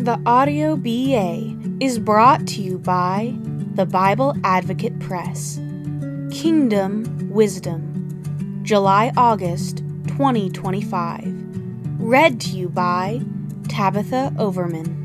The Audio BA is brought to you by the Bible Advocate Press. Kingdom Wisdom, July-August 2025. Read to you by Tabitha Overman.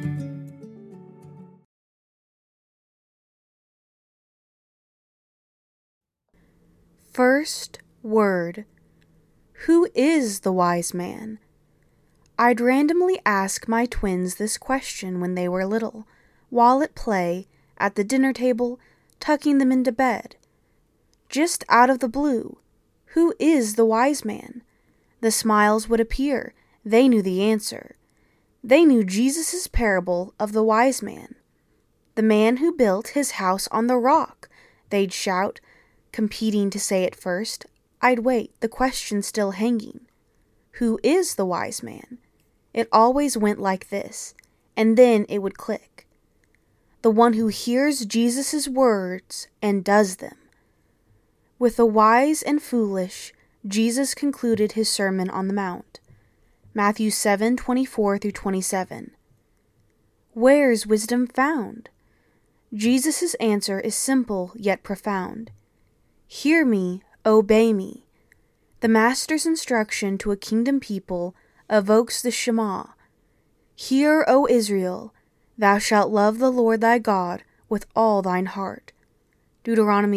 First word. Who is the wise man? I'd randomly ask my twins this question when they were little, while at play, at the dinner table, tucking them into bed. Just out of the blue, who is the wise man? The smiles would appear. They knew the answer. They knew Jesus' parable of the wise man. The man who built his house on the rock, they'd shout, competing to say it first. I'd wait, the question still hanging. Who is the wise man? It always went like this, and then it would click. The one who hears Jesus' words and does them. With the wise and foolish, Jesus concluded his Sermon on the Mount. Matthew 7:24-27. Where's wisdom found? Jesus' answer is simple yet profound. Hear me, obey me. The Master's instruction to a kingdom people evokes the Shema. Hear, O Israel, thou shalt love the Lord thy God with all thine heart. Deuteronomy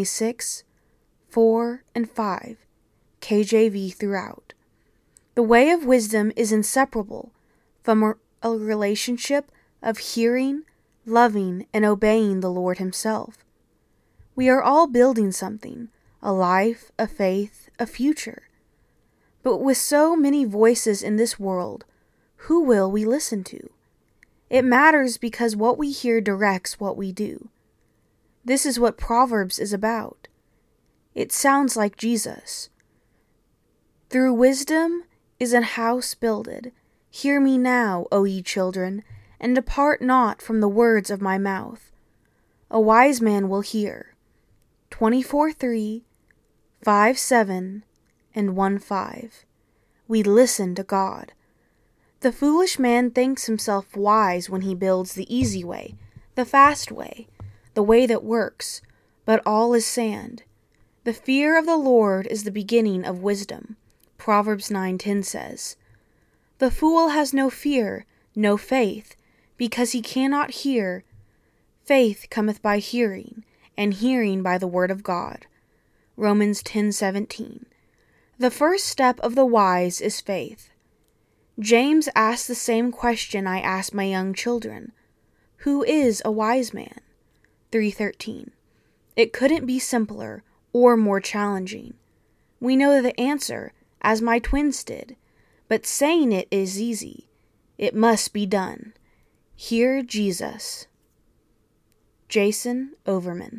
6:4-5, KJV throughout. The way of wisdom is inseparable from a relationship of hearing, loving, and obeying the Lord himself. We are all building something, a life, a faith, a future. But with so many voices in this world, who will we listen to? It matters because what we hear directs what we do. This is what Proverbs is about. It sounds like Jesus. Through wisdom is an house builded. Hear me now, O ye children, and depart not from the words of my mouth. A wise man will hear. 24:3, 5:7, and 1:5. We listen to God. The foolish man thinks himself wise when he builds the easy way, the fast way, the way that works, but all is sand. The fear of the Lord is the beginning of wisdom, Proverbs 9:10 says. The fool has no fear, no faith, because he cannot hear. Faith cometh by hearing, and hearing by the word of God, Romans 10:17. The first step of the wise is faith. James asked the same question I ask my young children. Who is a wise man? 3:13. It couldn't be simpler or more challenging. We know the answer, as my twins did, but saying it is easy. It must be done. Hear Jesus. Jason Overman.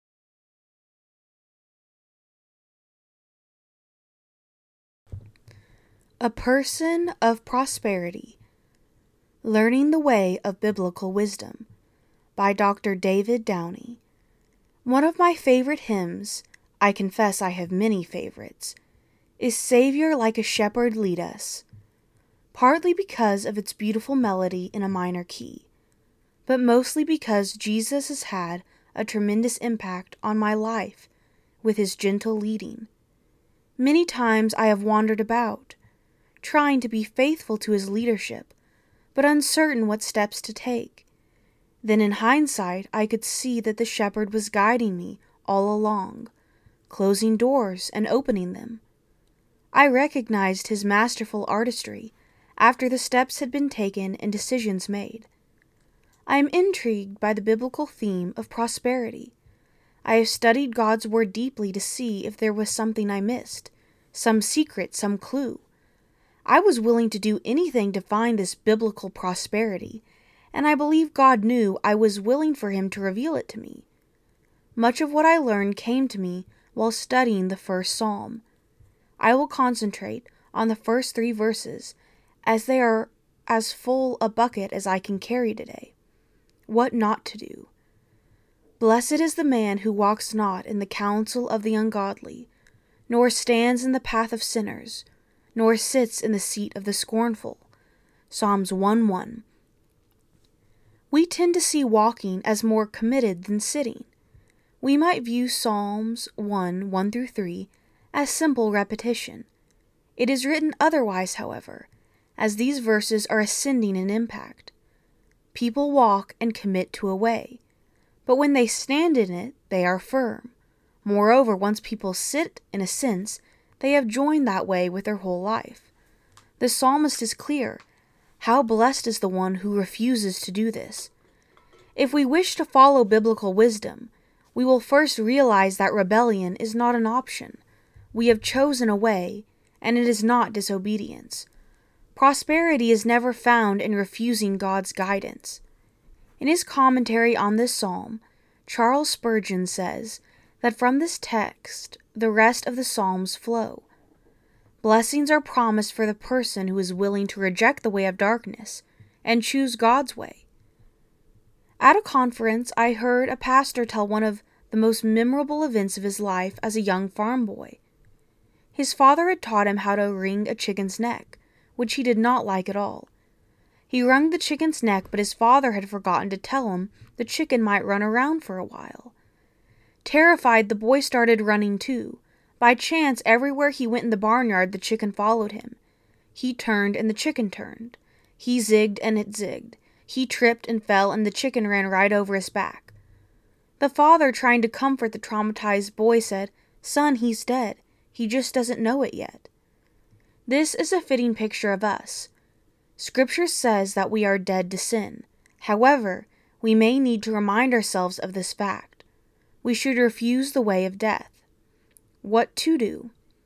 A Person of Prosperity, Learning the Way of Biblical Wisdom, by Dr. David Downey. One of my favorite hymns, I confess I have many favorites, is Savior Like a Shepherd Lead Us, partly because of its beautiful melody in a minor key, but mostly because Jesus has had a tremendous impact on my life with his gentle leading. Many times I have wandered about, trying to be faithful to his leadership, but uncertain what steps to take. Then in hindsight, I could see that the shepherd was guiding me all along, closing doors and opening them. I recognized his masterful artistry after the steps had been taken and decisions made. I am intrigued by the biblical theme of prosperity. I have studied God's word deeply to see if there was something I missed, some secret, some clue. I was willing to do anything to find this biblical prosperity, and I believe God knew I was willing for him to reveal it to me. Much of what I learned came to me while studying the first psalm. I will concentrate on the first 3 verses, as they are as full a bucket as I can carry today. What not to do. Blessed is the man who walks not in the counsel of the ungodly, nor stands in the path of sinners, nor sits in the seat of the scornful. Psalms 1:1. We tend to see walking as more committed than sitting. We might view Psalms 1 through 3 as simple repetition. It is written otherwise, however, as these verses are ascending in impact. People walk and commit to a way, but when they stand in it, they are firm. Moreover, once people sit, in a sense, they have joined that way with their whole life. The psalmist is clear. How blessed is the one who refuses to do this. If we wish to follow biblical wisdom, we will first realize that rebellion is not an option. We have chosen a way, and it is not disobedience. Prosperity is never found in refusing God's guidance. In his commentary on this psalm, Charles Spurgeon says that from this text, the rest of the psalms flow. Blessings are promised for the person who is willing to reject the way of darkness and choose God's way. At a conference, I heard a pastor tell one of the most memorable events of his life as a young farm boy. His father had taught him how to wring a chicken's neck, which he did not like at all. He wrung the chicken's neck, but his father had forgotten to tell him the chicken might run around for a while. Terrified, the boy started running too. By chance, everywhere he went in the barnyard, the chicken followed him. He turned, and the chicken turned. He zigged, and it zigged. He tripped and fell, and the chicken ran right over his back. The father, trying to comfort the traumatized boy, said, "Son, he's dead. He just doesn't know it yet." This is a fitting picture of us. Scripture says that we are dead to sin. However, we may need to remind ourselves of this fact. We should refuse the way of death. What to do?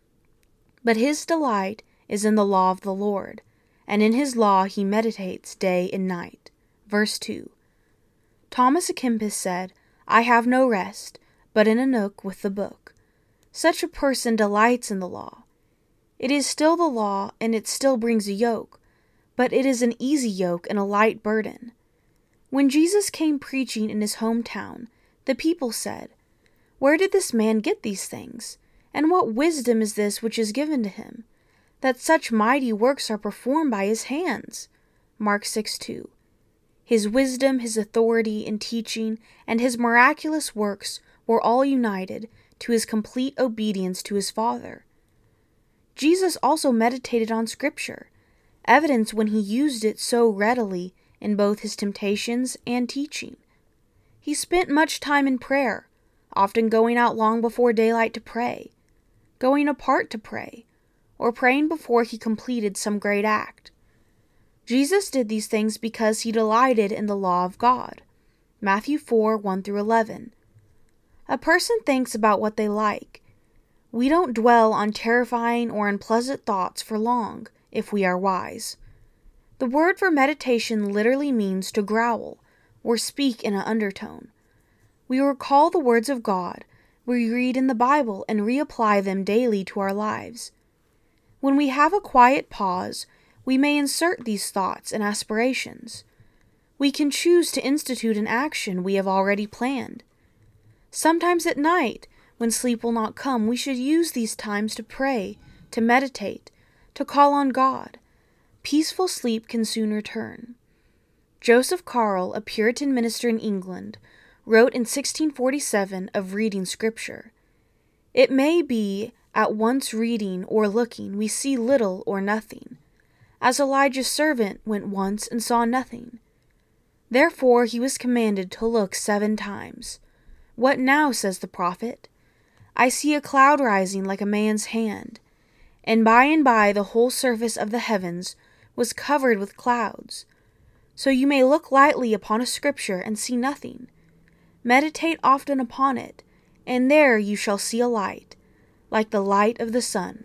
But his delight is in the law of the Lord, and in his law he meditates day and night. Verse 2. Thomas à Kempis said, "I have no rest, but in a nook with the book." Such a person delights in the law. It is still the law, and it still brings a yoke, but it is an easy yoke and a light burden. When Jesus came preaching in his hometown, the people said, "Where did this man get these things? And what wisdom is this which is given to him, that such mighty works are performed by his hands?" Mark 6:2. His wisdom, his authority in teaching, and his miraculous works were all united to his complete obedience to his Father. Jesus also meditated on Scripture, evidence when he used it so readily in both his temptations and teaching. He spent much time in prayer, often going out long before daylight to pray, going apart to pray, or praying before he completed some great act. Jesus did these things because he delighted in the law of God. Matthew 4:1-11. A person thinks about what they like. We don't dwell on terrifying or unpleasant thoughts for long, if we are wise. The word for meditation literally means to growl, or speak in an undertone. We recall the words of God, we read in the Bible, and reapply them daily to our lives. When we have a quiet pause, we may insert these thoughts and aspirations. We can choose to institute an action we have already planned. Sometimes at night, when sleep will not come, we should use these times to pray, to meditate, to call on God. Peaceful sleep can soon return. Joseph Carl, a Puritan minister in England, wrote in 1647 of reading Scripture. It may be at once reading or looking we see little or nothing, as Elijah's servant went once and saw nothing. Therefore he was commanded to look 7 times. What now, says the prophet? I see a cloud rising like a man's hand, and by the whole surface of the heavens was covered with clouds. So you may look lightly upon a scripture and see nothing. Meditate often upon it, and there you shall see a light, like the light of the sun.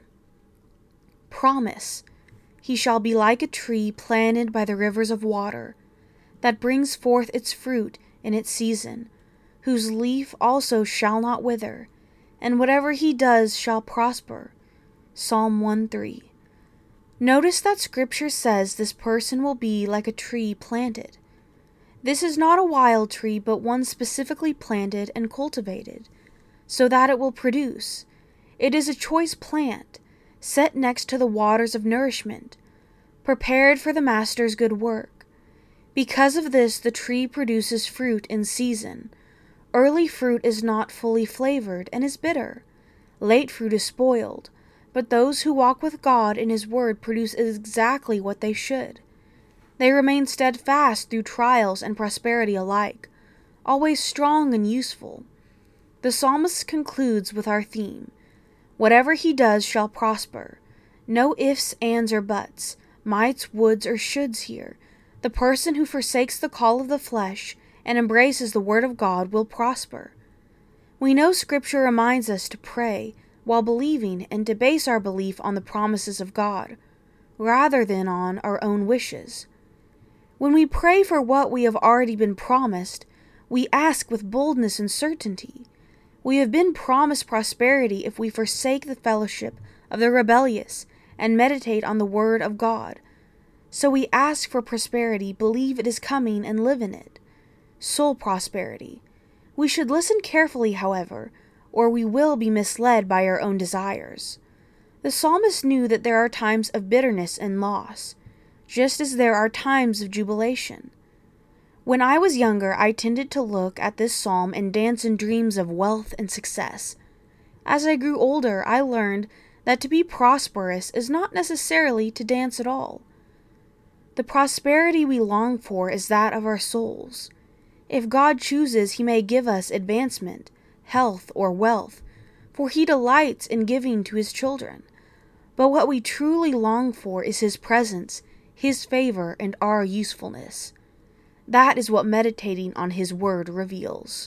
Promise, he shall be like a tree planted by the rivers of water, that brings forth its fruit in its season, whose leaf also shall not wither, and whatever he does shall prosper. Psalm 1:3. Notice that Scripture says this person will be like a tree planted. This is not a wild tree, but one specifically planted and cultivated, so that it will produce. It is a choice plant, set next to the waters of nourishment, prepared for the Master's good work. Because of this, the tree produces fruit in season. Early fruit is not fully flavored and is bitter. Late fruit is spoiled, but those who walk with God in His Word produce exactly what they should. They remain steadfast through trials and prosperity alike, always strong and useful. The psalmist concludes with our theme: whatever he does shall prosper. No ifs, ands, or buts, mights, woulds, or shoulds here. The person who forsakes the call of the flesh and embraces the Word of God will prosper. We know Scripture reminds us to pray while believing and to base our belief on the promises of God, rather than on our own wishes. When we pray for what we have already been promised, we ask with boldness and certainty. We have been promised prosperity if we forsake the fellowship of the rebellious and meditate on the Word of God. So we ask for prosperity, believe it is coming, and live in it. Soul prosperity. We should listen carefully, however, or we will be misled by our own desires. The psalmist knew that there are times of bitterness and loss, just as there are times of jubilation. When I was younger, I tended to look at this psalm and dance in dreams of wealth and success. As I grew older, I learned that to be prosperous is not necessarily to dance at all. The prosperity we long for is that of our souls. If God chooses, He may give us advancement, health, or wealth, for He delights in giving to His children. But what we truly long for is His presence, His favor, and our usefulness. That is what meditating on His Word reveals.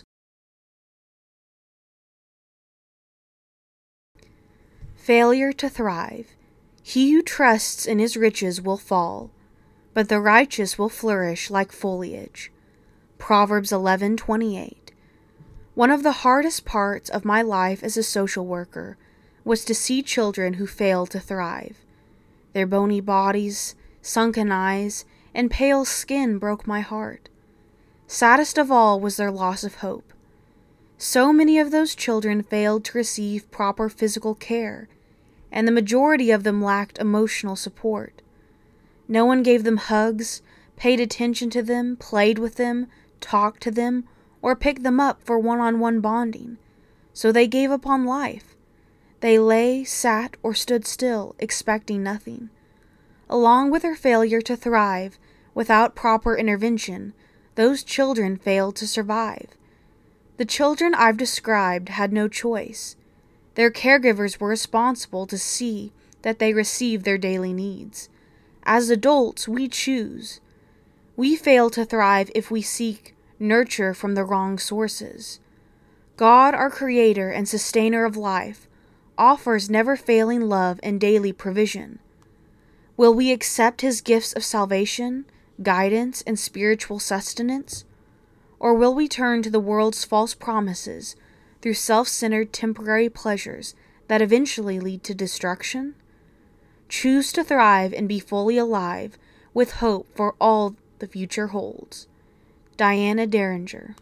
Failure to thrive. He who trusts in his riches will fall, but the righteous will flourish like foliage. Proverbs 11:28. One of the hardest parts of my life as a social worker was to see children who failed to thrive. Their bony bodies, sunken eyes, and pale skin broke my heart. Saddest of all was their loss of hope. So many of those children failed to receive proper physical care, and the majority of them lacked emotional support. No one gave them hugs, paid attention to them, played with them, talked to them, or picked them up for one-on-one bonding. So they gave up on life. They lay, sat, or stood still, expecting nothing. Along with their failure to thrive, without proper intervention, those children failed to survive. The children I've described had no choice. Their caregivers were responsible to see that they received their daily needs. As adults, we choose. We fail to thrive if we seek nurture from the wrong sources. God, our Creator and Sustainer of life, offers never-failing love and daily provision. Will we accept His gifts of salvation, guidance, and spiritual sustenance? Or will we turn to the world's false promises through self-centered temporary pleasures that eventually lead to destruction? Choose to thrive and be fully alive with hope for all the future holds. Diana Derringer.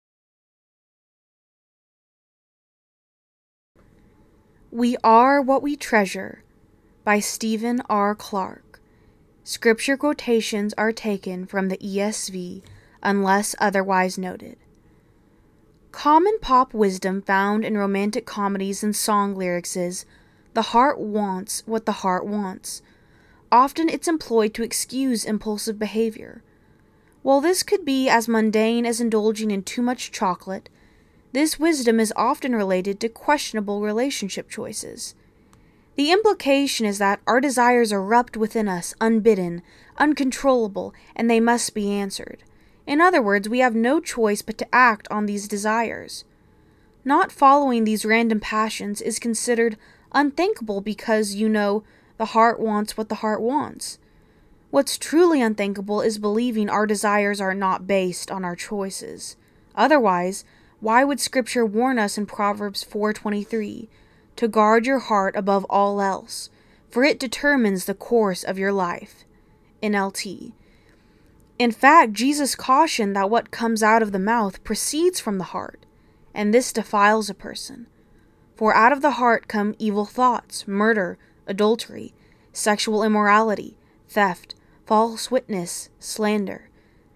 We Are What We Treasure by Stephen R. Clark. Scripture quotations are taken from the ESV unless otherwise noted. Common pop wisdom found in romantic comedies and song lyrics is, "The heart wants what the heart wants." Often it's employed to excuse impulsive behavior. While this could be as mundane as indulging in too much chocolate, this wisdom is often related to questionable relationship choices. The implication is that our desires erupt within us unbidden, uncontrollable, and they must be answered. In other words, we have no choice but to act on these desires. Not following these random passions is considered unthinkable because, the heart wants what the heart wants. What's truly unthinkable is believing our desires are not based on our choices. Otherwise, why would Scripture warn us in Proverbs 4:23 to guard your heart above all else, for it determines the course of your life? NLT. In fact, Jesus cautioned that what comes out of the mouth proceeds from the heart, and this defiles a person. For out of the heart come evil thoughts, murder, adultery, sexual immorality, theft, false witness, slander.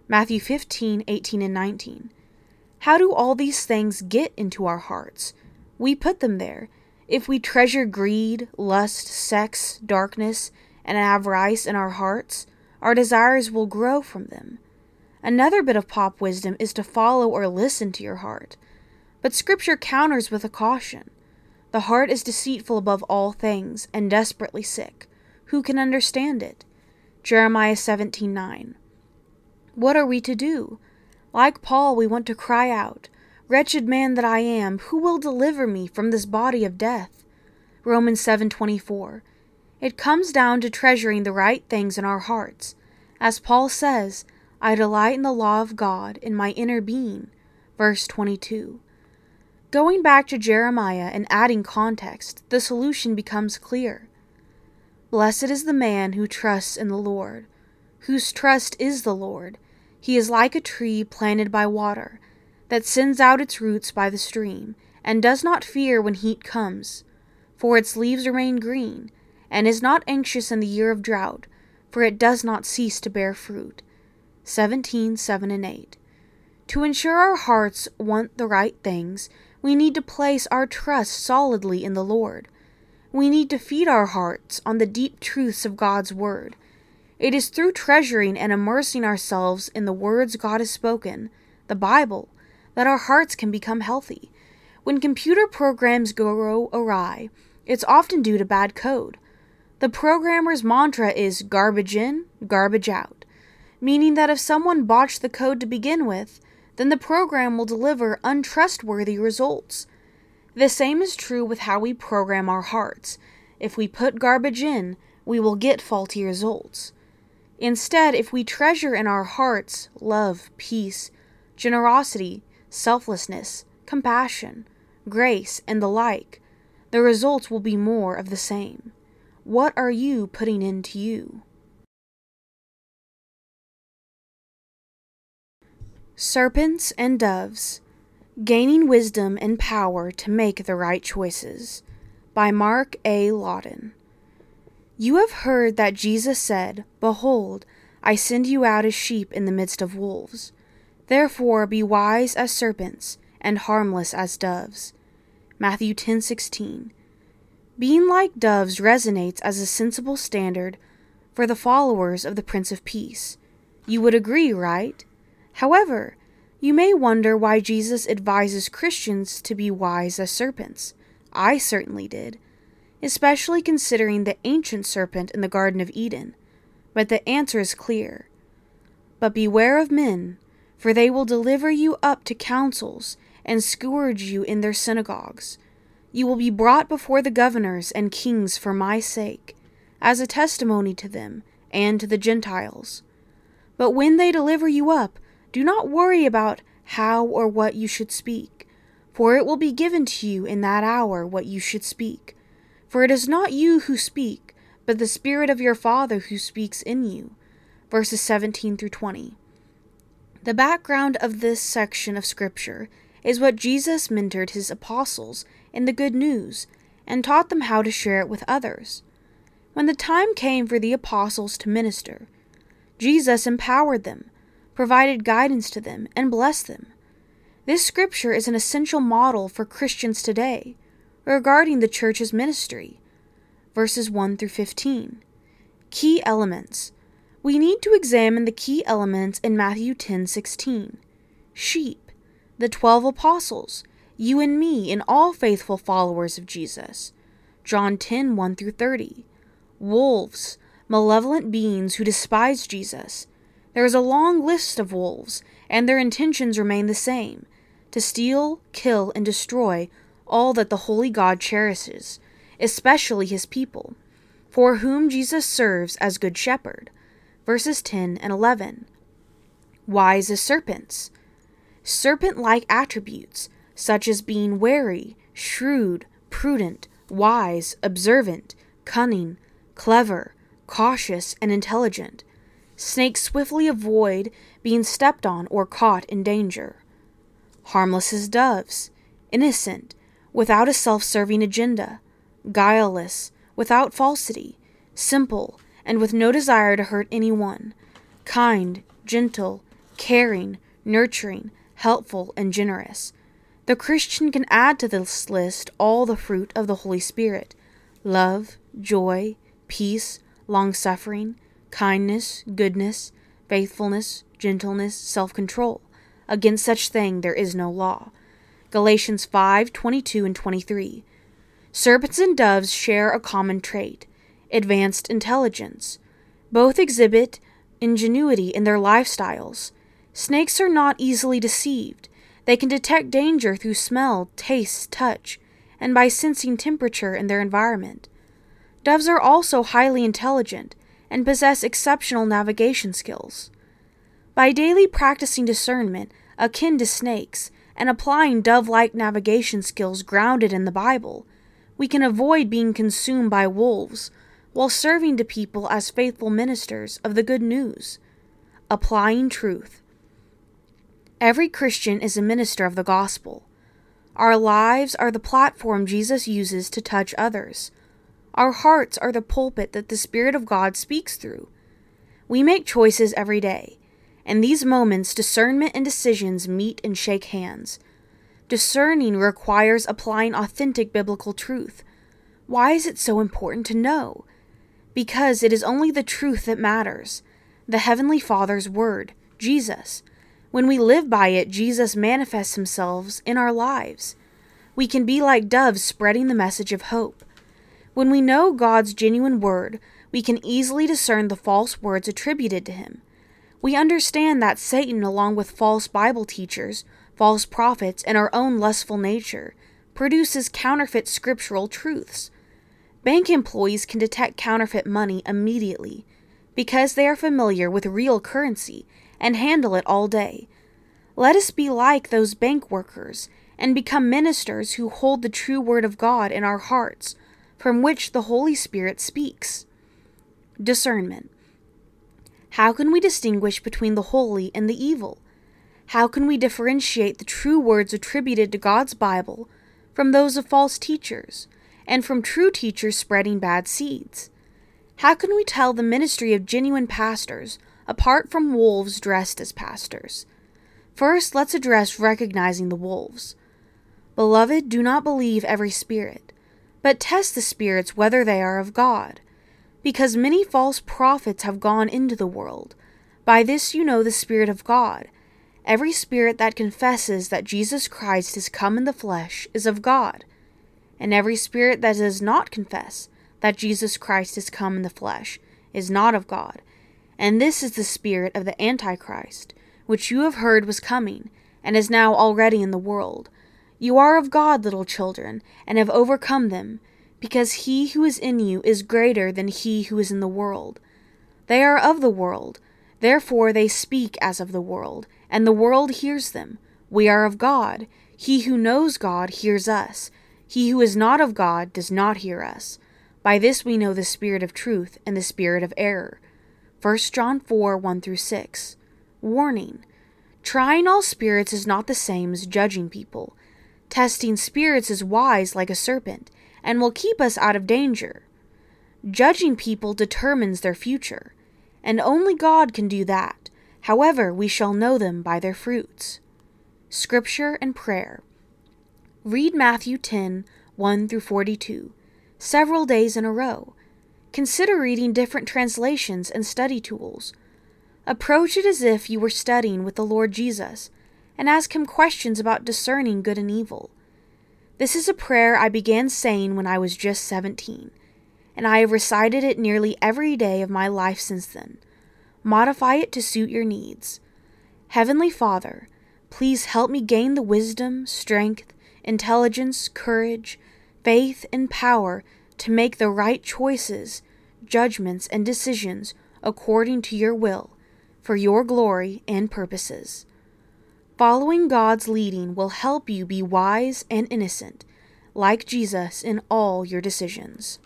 Matthew 15:18 and 19. How do all these things get into our hearts? We put them there. If we treasure greed, lust, sex, darkness, and avarice in our hearts, our desires will grow from them. Another bit of pop wisdom is to follow or listen to your heart. But Scripture counters with a caution. The heart is deceitful above all things and desperately sick. Who can understand it? Jeremiah 17:9. What are we to do? Like Paul, we want to cry out, "Wretched man that I am, who will deliver me from this body of death?" Romans 7:24. It comes down to treasuring the right things in our hearts. As Paul says, "I delight in the law of God in my inner being." Verse 22. Going back to Jeremiah and adding context, the solution becomes clear. Blessed is the man who trusts in the Lord, whose trust is the Lord. He is like a tree planted by water, that sends out its roots by the stream, and does not fear when heat comes, for its leaves remain green, and is not anxious in the year of drought, for it does not cease to bear fruit. 17:7 and 8. To ensure our hearts want the right things, we need to place our trust solidly in the Lord. We need to feed our hearts on the deep truths of God's Word. It is through treasuring and immersing ourselves in the words God has spoken, the Bible, that our hearts can become healthy. When computer programs go awry, it's often due to bad code. The programmer's mantra is garbage in, garbage out, meaning that if someone botched the code to begin with, then the program will deliver untrustworthy results. The same is true with how we program our hearts. If we put garbage in, we will get faulty results. Instead, if we treasure in our hearts love, peace, generosity, selflessness, compassion, grace, and the like, the results will be more of the same. What are you putting into you? Serpents and Doves, Gaining Wisdom and Power to Make the Right Choices, by Mark A. Lawton. You have heard that Jesus said, "Behold, I send you out as sheep in the midst of wolves. Therefore be wise as serpents and harmless as doves." Matthew 10:16. Being like doves resonates as a sensible standard for the followers of the Prince of Peace. You would agree, right? However, you may wonder why Jesus advises Christians to be wise as serpents. I certainly did, especially considering the ancient serpent in the Garden of Eden. But the answer is clear. But beware of men, for they will deliver you up to councils and scourge you in their synagogues. You will be brought before the governors and kings for my sake, as a testimony to them and to the Gentiles. But when they deliver you up, do not worry about how or what you should speak, for it will be given to you in that hour what you should speak. For it is not you who speak, but the Spirit of your Father who speaks in you. Verses 17 through 20. The background of this section of Scripture is what Jesus mentored his apostles in the good news and taught them how to share it with others. When the time came for the apostles to minister, Jesus empowered them, provided guidance to them, and blessed them. This Scripture is an essential model for Christians today regarding the church's ministry. Verses 1 through 15. Key elements. We need to examine the key elements in Matthew 10:16. Sheep, the 12 apostles, you and me, and all faithful followers of Jesus. John 10:1 through 30. Wolves, malevolent beings who despise Jesus. There is a long list of wolves, and their intentions remain the same: to steal, kill, and destroy all that the holy God cherishes, especially his people, for whom Jesus serves as Good Shepherd. Verses 10 and 11. Wise as serpents. Serpent-like attributes, such as being wary, shrewd, prudent, wise, observant, cunning, clever, cautious, and intelligent. Snakes swiftly avoid being stepped on or caught in danger. Harmless as doves, innocent, without a self-serving agenda, guileless, without falsity, simple, and with no desire to hurt anyone, kind, gentle, caring, nurturing, helpful, and generous. The Christian can add to this list all the fruit of the Holy Spirit: love, joy, peace, long-suffering, kindness, goodness, faithfulness, gentleness, self-control. Against such thing there is no law. Galatians 5:22 and 23. Serpents and doves share a common trait: advanced intelligence. Both exhibit ingenuity in their lifestyles. Snakes are not easily deceived. They can detect danger through smell, taste, touch, and by sensing temperature in their environment. Doves are also highly intelligent and possess exceptional navigation skills. By daily practicing discernment akin to snakes and applying dove-like navigation skills grounded in the Bible, we can avoid being consumed by wolves while serving to people as faithful ministers of the good news. Applying truth. Every Christian is a minister of the gospel. Our lives are the platform Jesus uses to touch others. Our hearts are the pulpit that the Spirit of God speaks through. We make choices every day. In these moments, discernment and decisions meet and shake hands. Discerning requires applying authentic biblical truth. Why is it so important to know? Because it is only the truth that matters. The Heavenly Father's Word, Jesus. When we live by it, Jesus manifests himself in our lives. We can be like doves spreading the message of hope. When we know God's genuine word, we can easily discern the false words attributed to him. We understand that Satan, along with false Bible teachers, false prophets, and our own lustful nature, produces counterfeit scriptural truths. Bank employees can detect counterfeit money immediately because they are familiar with real currency and handle it all day. Let us be like those bank workers and become ministers who hold the true word of God in our hearts, from which the Holy Spirit speaks. Discernment. How can we distinguish between the holy and the evil? How can we differentiate the true words attributed to God's Bible from those of false teachers, and from true teachers spreading bad seeds? How can we tell the ministry of genuine pastors apart from wolves dressed as pastors? First, let's address recognizing the wolves. Beloved, do not believe every spirit, but test the spirits whether they are of God, because many false prophets have gone into the world. By this you know the Spirit of God. Every spirit that confesses that Jesus Christ is come in the flesh is of God, and every spirit that does not confess that Jesus Christ is come in the flesh is not of God. And this is the spirit of the Antichrist, which you have heard was coming, and is now already in the world. You are of God, little children, and have overcome them, because he who is in you is greater than he who is in the world. They are of the world, therefore they speak as of the world, and the world hears them. We are of God. He who knows God hears us. He who is not of God does not hear us. By this we know the spirit of truth and the spirit of error. 1 John 4:1-6. Warning. Trying all spirits is not the same as judging people. Testing spirits is wise like a serpent, and will keep us out of danger. Judging people determines their future, and only God can do that. However, we shall know them by their fruits. Scripture and prayer. Read Matthew 10:1-42, several days in a row. Consider reading different translations and study tools. Approach it as if you were studying with the Lord Jesus, and ask him questions about discerning good and evil. This is a prayer I began saying when I was just 17, and I have recited it nearly every day of my life since then. Modify it to suit your needs. Heavenly Father, please help me gain the wisdom, strength, intelligence, courage, faith, and power to make the right choices, judgments, and decisions according to your will, for your glory and purposes. Following God's leading will help you be wise and innocent, like Jesus in all your decisions.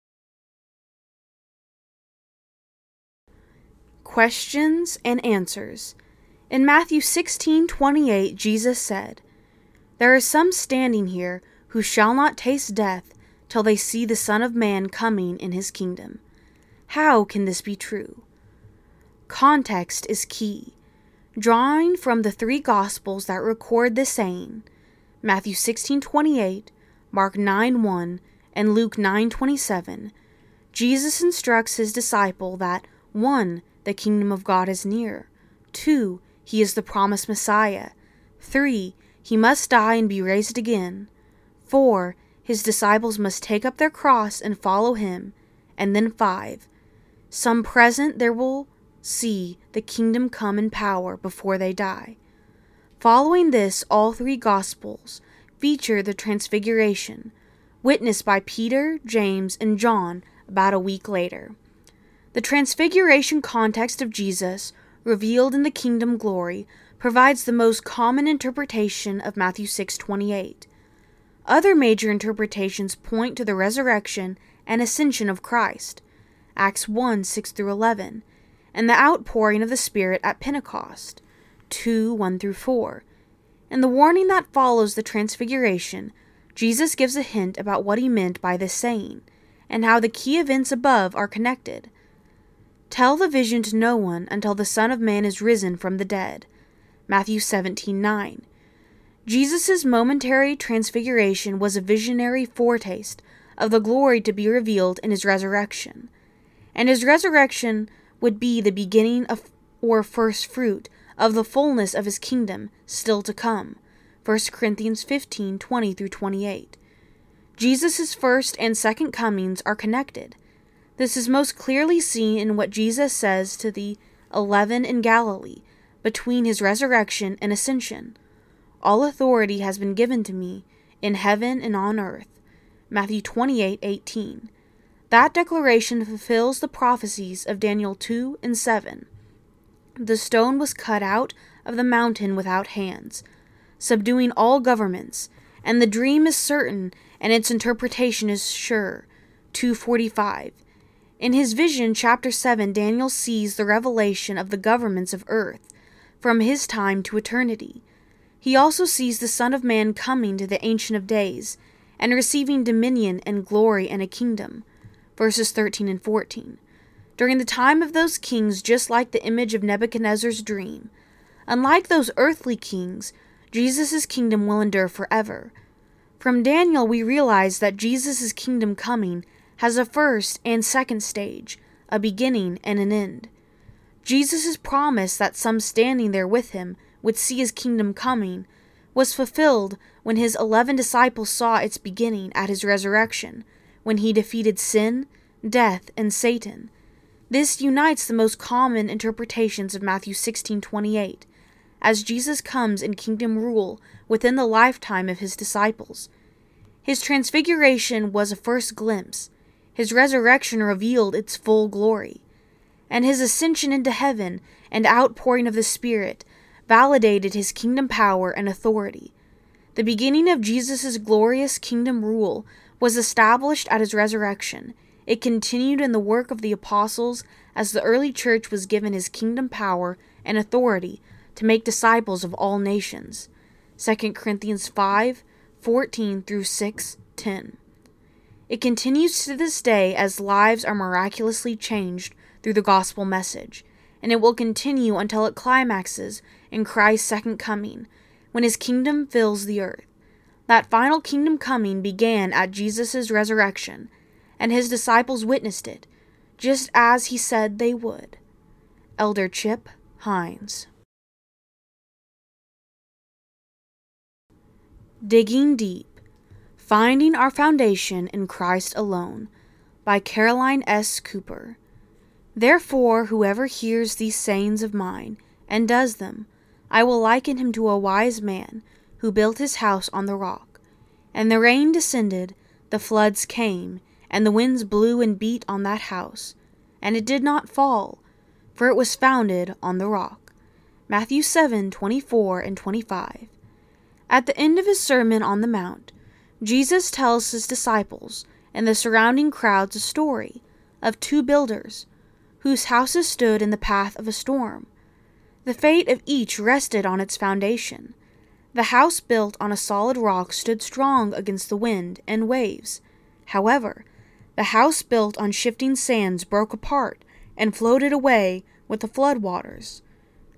Questions and answers. In Matthew 16:28, Jesus said, "There are some standing here who shall not taste death till they see the Son of Man coming in his kingdom." How can this be true? Context is key. Drawing from the three Gospels that record this saying, Matthew 16:28, Mark 9:1, and Luke 9:27, Jesus instructs his disciple that 1. The kingdom of God is near. 2. He is the promised Messiah. 3. He must die and be raised again. 4. His disciples must take up their cross and follow him. And then 5. Some present there will see the kingdom come in power before they die. Following this, all three Gospels feature the Transfiguration, witnessed by Peter, James, and John about a week later. The Transfiguration context of Jesus, revealed in the kingdom glory, provides the most common interpretation of Matthew 6:28. Other major interpretations point to the resurrection and ascension of Christ, Acts 1:6-11, and the outpouring of the Spirit at Pentecost, 2:1-4. In the warning that follows the Transfiguration, Jesus gives a hint about what he meant by this saying, and how the key events above are connected. Tell the vision to no one until the Son of Man is risen from the dead, Matthew 17:9. Jesus' momentary transfiguration was a visionary foretaste of the glory to be revealed in his resurrection, and his resurrection would be the beginning of or first fruit of the fullness of his kingdom still to come, 1 Corinthians 15:20-28. Jesus' first and second comings are connected. This is most clearly seen in what Jesus says to the 11 in Galilee between his resurrection and ascension. All authority has been given to me in heaven and on earth, Matthew 28:18. That declaration fulfills the prophecies of Daniel 2:7. The stone was cut out of the mountain without hands, subduing all governments, and the dream is certain and its interpretation is sure, 2:45. In his vision, chapter 7, Daniel sees the revelation of the governments of earth, from his time to eternity. He also sees the Son of Man coming to the Ancient of Days, and receiving dominion and glory and a kingdom, verses 13 and 14. During the time of those kings, just like the image of Nebuchadnezzar's dream, unlike those earthly kings, Jesus' kingdom will endure forever. From Daniel, we realize that Jesus' kingdom coming has a first and second stage, a beginning and an end. Jesus' promise that some standing there with him would see his kingdom coming was fulfilled when his 11 disciples saw its beginning at his resurrection, when he defeated sin, death, and Satan. This unites the most common interpretations of Matthew 16:28, as Jesus comes in kingdom rule within the lifetime of his disciples. His transfiguration was a first glimpse. His resurrection revealed its full glory, and his ascension into heaven and outpouring of the Spirit validated his kingdom power and authority. The beginning of Jesus' glorious kingdom rule was established at his resurrection. It continued in the work of the apostles as the early church was given his kingdom power and authority to make disciples of all nations. 2 Corinthians 5:14-6:10. It continues to this day as lives are miraculously changed through the gospel message, and it will continue until it climaxes in Christ's second coming, when his kingdom fills the earth. That final kingdom coming began at Jesus' resurrection, and his disciples witnessed it, just as he said they would. Elder Chip Hines. Digging Deep. Finding Our Foundation in Christ Alone, by Caroline S. Cooper. Therefore, whoever hears these sayings of mine, and does them, I will liken him to a wise man, who built his house on the rock. And the rain descended, the floods came, and the winds blew and beat on that house, and it did not fall, for it was founded on the rock. Matthew 7:24-25. At the end of his Sermon on the Mount, Jesus tells his disciples and the surrounding crowds a story of two builders whose houses stood in the path of a storm. The fate of each rested on its foundation. The house built on a solid rock stood strong against the wind and waves. However, the house built on shifting sands broke apart and floated away with the floodwaters.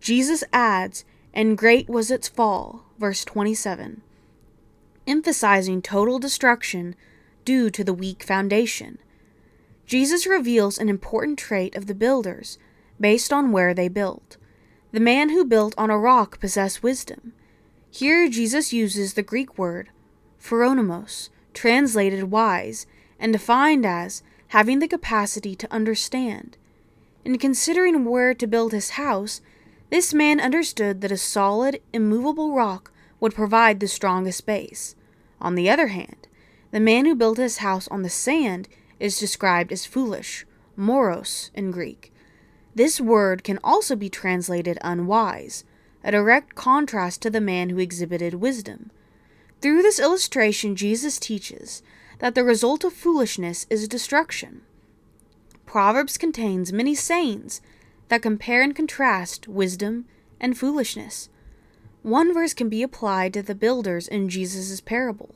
Jesus adds, "And great was its fall," verse 27, emphasizing total destruction due to the weak foundation. Jesus reveals an important trait of the builders based on where they built. The man who built on a rock possessed wisdom. Here Jesus uses the Greek word phronimos, translated wise, and defined as having the capacity to understand. In considering where to build his house, this man understood that a solid, immovable rock would provide the strongest base. On the other hand, the man who built his house on the sand is described as foolish, moros in Greek. This word can also be translated unwise, a direct contrast to the man who exhibited wisdom. Through this illustration, Jesus teaches that the result of foolishness is destruction. Proverbs contains many sayings that compare and contrast wisdom and foolishness. One verse can be applied to the builders in Jesus' parable.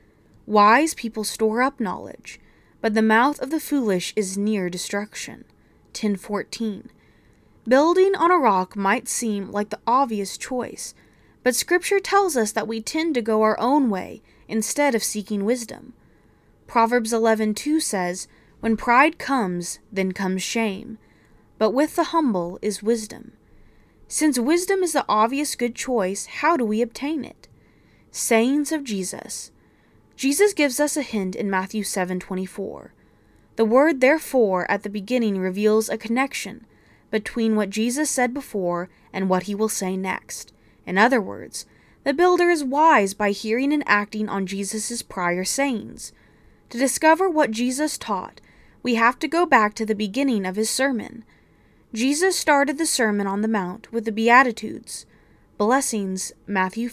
Wise people store up knowledge, but the mouth of the foolish is near destruction. 10:14. Building on a rock might seem like the obvious choice, but Scripture tells us that we tend to go our own way instead of seeking wisdom. Proverbs 11:2 says, "When pride comes, then comes shame, but with the humble is wisdom." Since wisdom is the obvious good choice, how do we obtain it? Sayings of Jesus. Jesus gives us a hint in Matthew 7:24. The word therefore at the beginning reveals a connection between what Jesus said before and what he will say next. In other words, the builder is wise by hearing and acting on Jesus' prior sayings. To discover what Jesus taught, we have to go back to the beginning of his sermon. Jesus started the Sermon on the Mount with the Beatitudes, blessings, Matthew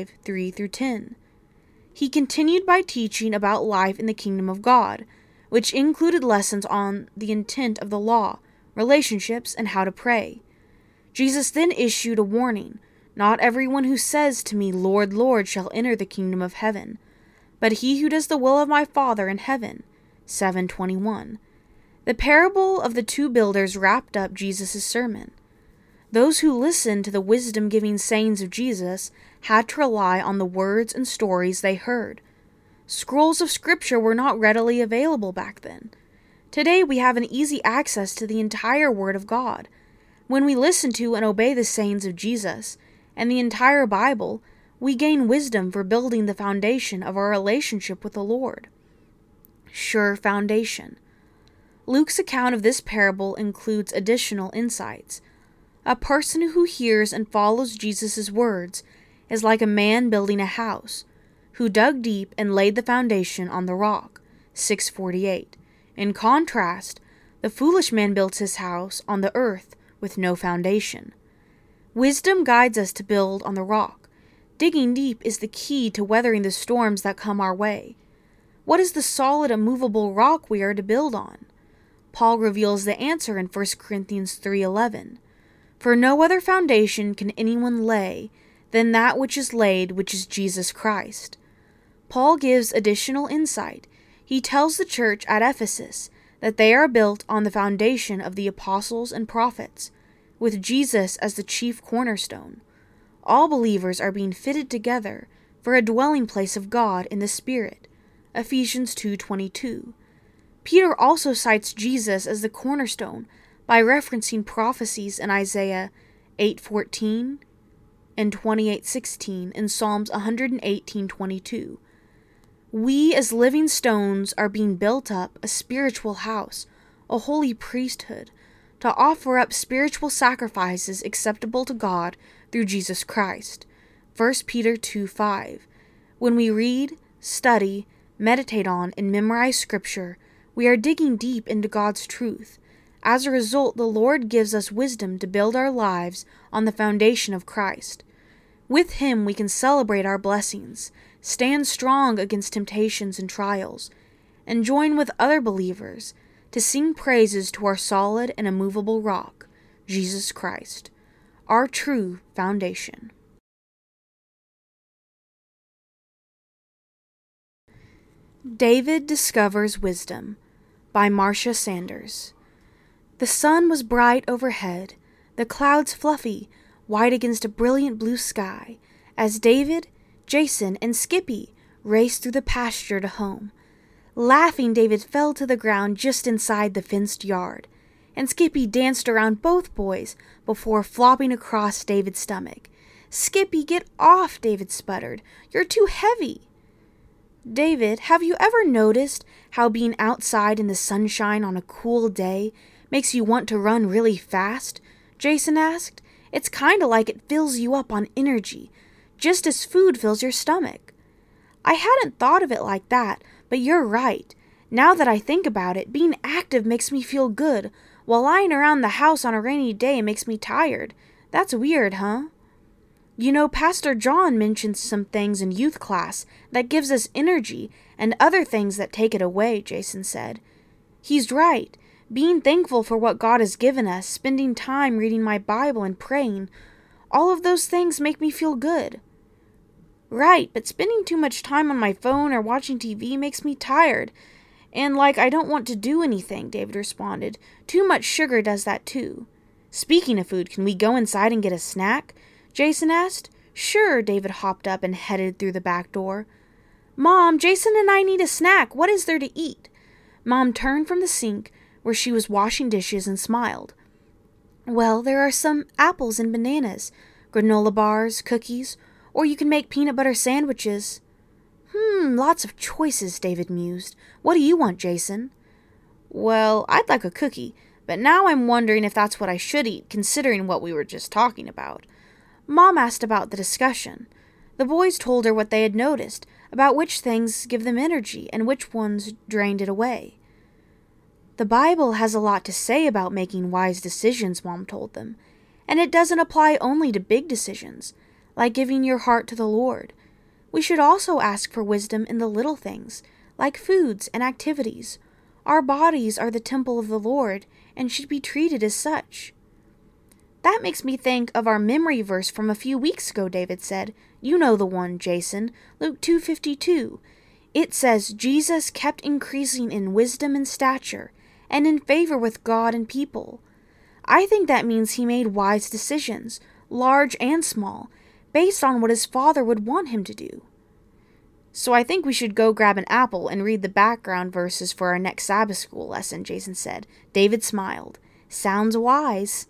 5:3-10. He continued by teaching about life in the kingdom of God, which included lessons on the intent of the law, relationships, and how to pray. Jesus then issued a warning, "Not everyone who says to me, 'Lord, Lord,' shall enter the kingdom of heaven, but he who does the will of my Father in heaven." 7:21. The parable of the two builders wrapped up Jesus' sermon. Those who listened to the wisdom-giving sayings of Jesus had to rely on the words and stories they heard. Scrolls of Scripture were not readily available back then. Today we have an easy access to the entire Word of God. When we listen to and obey the sayings of Jesus and the entire Bible, we gain wisdom for building the foundation of our relationship with the Lord. Sure foundation. Luke's account of this parable includes additional insights. A person who hears and follows Jesus' words is like a man building a house, who dug deep and laid the foundation on the rock. 6:48. In contrast, the foolish man built his house on the earth with no foundation. Wisdom guides us to build on the rock. Digging deep is the key to weathering the storms that come our way. What is the solid, immovable rock we are to build on? Paul reveals the answer in 1 Corinthians 3:11. "For no other foundation can anyone lay than that which is laid, which is Jesus Christ." Paul gives additional insight. He tells the church at Ephesus that they are built on the foundation of the apostles and prophets, with Jesus as the chief cornerstone. All believers are being fitted together for a dwelling place of God in the Spirit. Ephesians 2:22. Peter also cites Jesus as the cornerstone by referencing prophecies in Isaiah 8:14 and 28:16 in Psalms 118:22. We as living stones are being built up a spiritual house, a holy priesthood, to offer up spiritual sacrifices acceptable to God through Jesus Christ. 1 Peter 2:5. When we read, study, meditate on, and memorize Scripture, we are digging deep into God's truth. As a result, the Lord gives us wisdom to build our lives on the foundation of Christ. With Him we can celebrate our blessings, stand strong against temptations and trials, and join with other believers to sing praises to our solid and immovable rock, Jesus Christ, our true foundation. David Discovers Wisdom by Marcia Sanders. The sun was bright overhead, the clouds fluffy, white against a brilliant blue sky, as David, Jason, and Skippy raced through the pasture to home. Laughing, David fell to the ground just inside the fenced yard, and Skippy danced around both boys before flopping across David's stomach. "Skippy, get off," David sputtered. "You're too heavy." "David, have you ever noticed how being outside in the sunshine on a cool day makes you want to run really fast?" Jason asked. "It's kind of like it fills you up on energy, just as food fills your stomach." "I hadn't thought of it like that, but you're right. Now that I think about it, being active makes me feel good, while lying around the house on a rainy day makes me tired. That's weird, huh?" "You know, Pastor John mentions some things in youth class that gives us energy and other things that take it away," Jason said. "He's right. Being thankful for what God has given us, spending time reading my Bible and praying, all of those things make me feel good." "Right, but spending too much time on my phone or watching TV makes me tired. And like I don't want to do anything," David responded. "Too much sugar does that too." "Speaking of food, can we go inside and get a snack?" Jason asked. "Sure," David hopped up and headed through the back door. "Mom, Jason and I need a snack. What is there to eat?" Mom turned from the sink where she was washing dishes and smiled. "Well, there are some apples and bananas, granola bars, cookies, or you can make peanut butter sandwiches." Lots of choices," David mused. "What do you want, Jason?" "Well, I'd like a cookie, but now I'm wondering if that's what I should eat, considering what we were just talking about." Mom asked about the discussion. The boys told her what they had noticed, about which things give them energy and which ones drained it away. "The Bible has a lot to say about making wise decisions," Mom told them, "and it doesn't apply only to big decisions, like giving your heart to the Lord. We should also ask for wisdom in the little things, like foods and activities. Our bodies are the temple of the Lord and should be treated as such." "That makes me think of our memory verse from a few weeks ago," David said. "You know the one, Jason, Luke 2:52. It says, 'Jesus kept increasing in wisdom and stature, and in favor with God and people.' I think that means he made wise decisions, large and small, based on what his Father would want him to do." "So I think we should go grab an apple and read the background verses for our next Sabbath school lesson," Jason said. David smiled. "Sounds wise."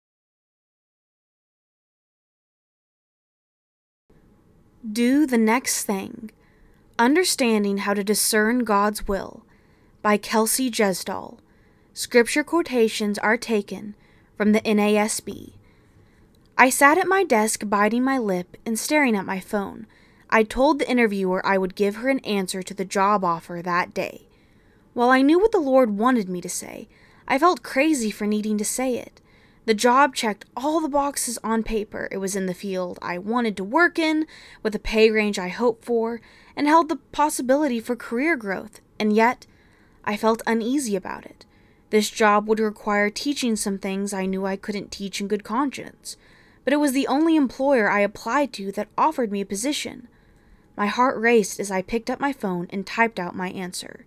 Do the Next Thing. Understanding How to Discern God's Will by Kelsey Jesdal. Scripture quotations are taken from the NASB. I sat at my desk biting my lip and staring at my phone. I told the interviewer I would give her an answer to the job offer that day. While I knew what the Lord wanted me to say, I felt crazy for needing to say it. The job checked all the boxes on paper. It was in the field I wanted to work in, with a pay range I hoped for, and held the possibility for career growth, and yet I felt uneasy about it. This job would require teaching some things I knew I couldn't teach in good conscience, but it was the only employer I applied to that offered me a position. My heart raced as I picked up my phone and typed out my answer.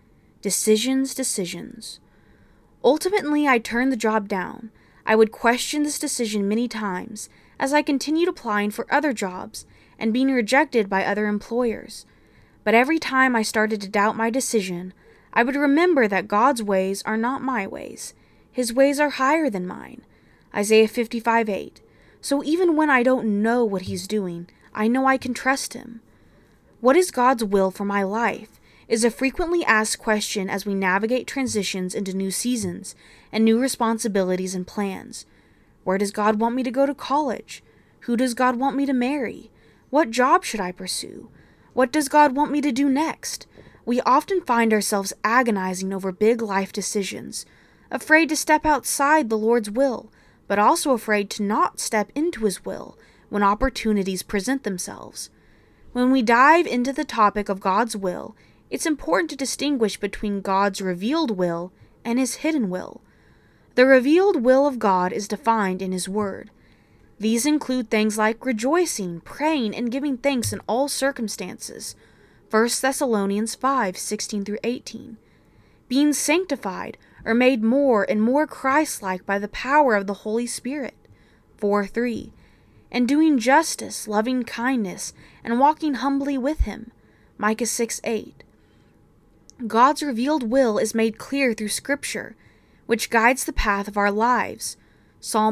Decisions. Ultimately, I turned the job down. I would question this decision many times as I continued applying for other jobs and being rejected by other employers. But every time I started to doubt my decision, I would remember that God's ways are not my ways. His ways are higher than mine. Isaiah 55:8. So even when I don't know what he's doing, I know I can trust him. What is God's will for my life is a frequently asked question as we navigate transitions into new seasons and new responsibilities and plans. Where does God want me to go to college? Who does God want me to marry? What job should I pursue? What does God want me to do next? We often find ourselves agonizing over big life decisions, afraid to step outside the Lord's will, but also afraid to not step into his will when opportunities present themselves. When we dive into the topic of God's will, it's important to distinguish between God's revealed will and his hidden will. The revealed will of God is defined in his word. These include things like rejoicing, praying, and giving thanks in all circumstances. 1 Thessalonians 5:16-18. Being sanctified or made more and more Christ-like by the power of the Holy Spirit. 4:3. and doing justice, loving kindness, and walking humbly with him. Micah 6:8. God's revealed will is made clear through Scripture, which guides the path of our lives. Psalm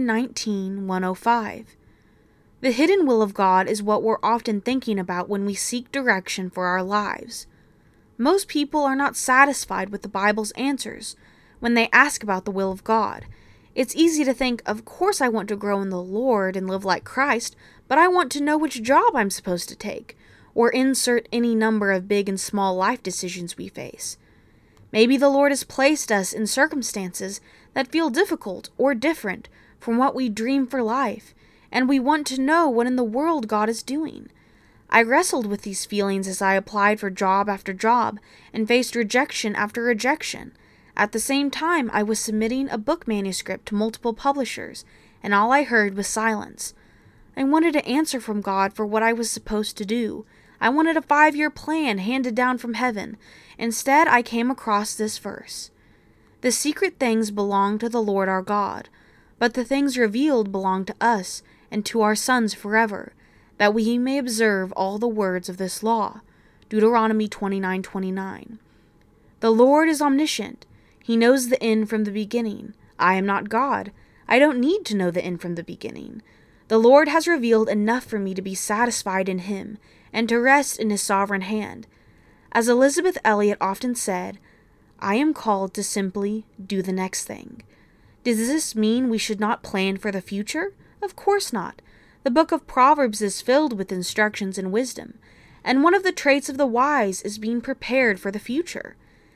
119:105. The hidden will of God is what we're often thinking about when we seek direction for our lives. Most people are not satisfied with the Bible's answers when they ask about the will of God. It's easy to think, of course I want to grow in the Lord and live like Christ, but I want to know which job I'm supposed to take, or insert any number of big and small life decisions we face. Maybe the Lord has placed us in circumstances that feel difficult or different from what we dream for life, and we want to know what in the world God is doing. I wrestled with these feelings as I applied for job after job and faced rejection after rejection. At the same time, I was submitting a book manuscript to multiple publishers, and all I heard was silence. I wanted an answer from God for what I was supposed to do. I wanted a 5-year plan handed down from heaven. Instead, I came across this verse. The secret things belong to the Lord our God, but the things revealed belong to us and to our sons forever, that we may observe all the words of this law. Deuteronomy 29:29. The Lord is omniscient. He knows the end from the beginning. I am not God. I don't need to know the end from the beginning. The Lord has revealed enough for me to be satisfied in Him and to rest in His sovereign hand. As Elizabeth Elliot often said, I am called to simply do the next thing. Does this mean we should not plan for the future? Of course not. The book of Proverbs is filled with instructions and wisdom, and one of the traits of the wise is being prepared for the future.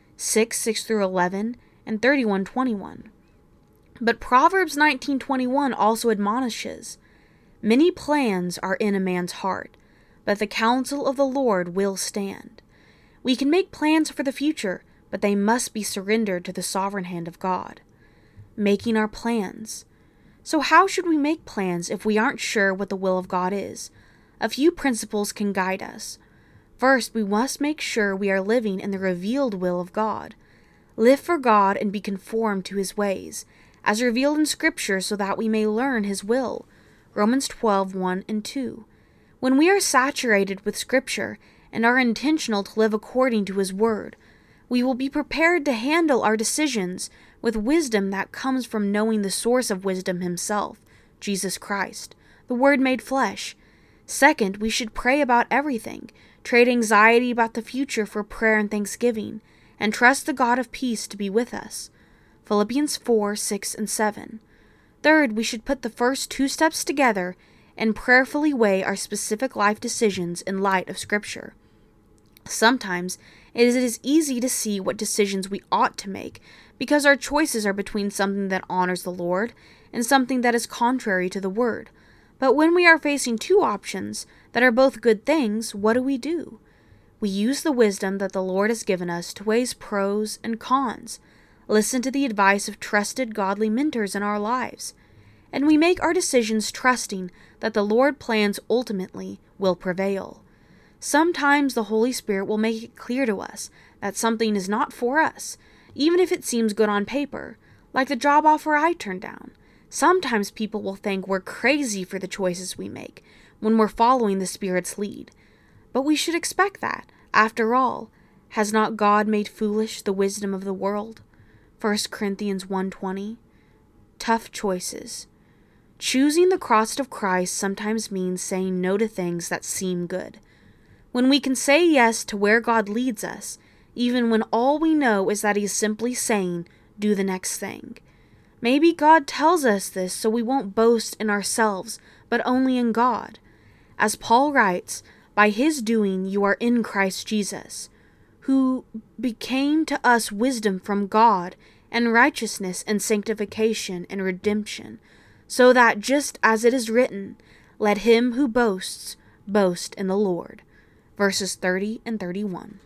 6:6-11 and 31:21. But Proverbs 19:21 also admonishes, many plans are in a man's heart, but the counsel of the Lord will stand. We can make plans for the future, but they must be surrendered to the sovereign hand of God. Making our plans. So how should we make plans if we aren't sure what the will of God is? A few principles can guide us. First, we must make sure we are living in the revealed will of God. Live for God and be conformed to His ways, as revealed in Scripture, so that we may learn His will. Romans 12:1 and 2. When we are saturated with Scripture and are intentional to live according to His Word, we will be prepared to handle our decisions with wisdom that comes from knowing the source of wisdom Himself, Jesus Christ, the Word made flesh. Second, we should pray about everything, trade anxiety about the future for prayer and thanksgiving, and trust the God of peace to be with us. Philippians 4:6 and 7. Third, we should put the first 2 steps together and prayerfully weigh our specific life decisions in light of Scripture. Sometimes it is easy to see what decisions we ought to make because our choices are between something that honors the Lord and something that is contrary to the Word. But when we are facing 2 options that are both good things, what do? We use the wisdom that the Lord has given us to weigh pros and cons, listen to the advice of trusted godly mentors in our lives, and we make our decisions trusting that the Lord plans ultimately will prevail. Sometimes the Holy Spirit will make it clear to us that something is not for us, even if it seems good on paper, like the job offer I turned down. Sometimes people will think we're crazy for the choices we make when we're following the Spirit's lead. But we should expect that. After all, has not God made foolish the wisdom of the world? 1 Corinthians 1:20. Tough choices. Choosing the cross of Christ sometimes means saying no to things that seem good. When we can say yes to where God leads us, even when all we know is that He's simply saying, do the next thing. Maybe God tells us this so we won't boast in ourselves, but only in God. As Paul writes, by His doing you are in Christ Jesus, who became to us wisdom from God, and righteousness and sanctification and redemption, so that just as it is written, let him who boasts, boast in the Lord. Verses 30 and 31.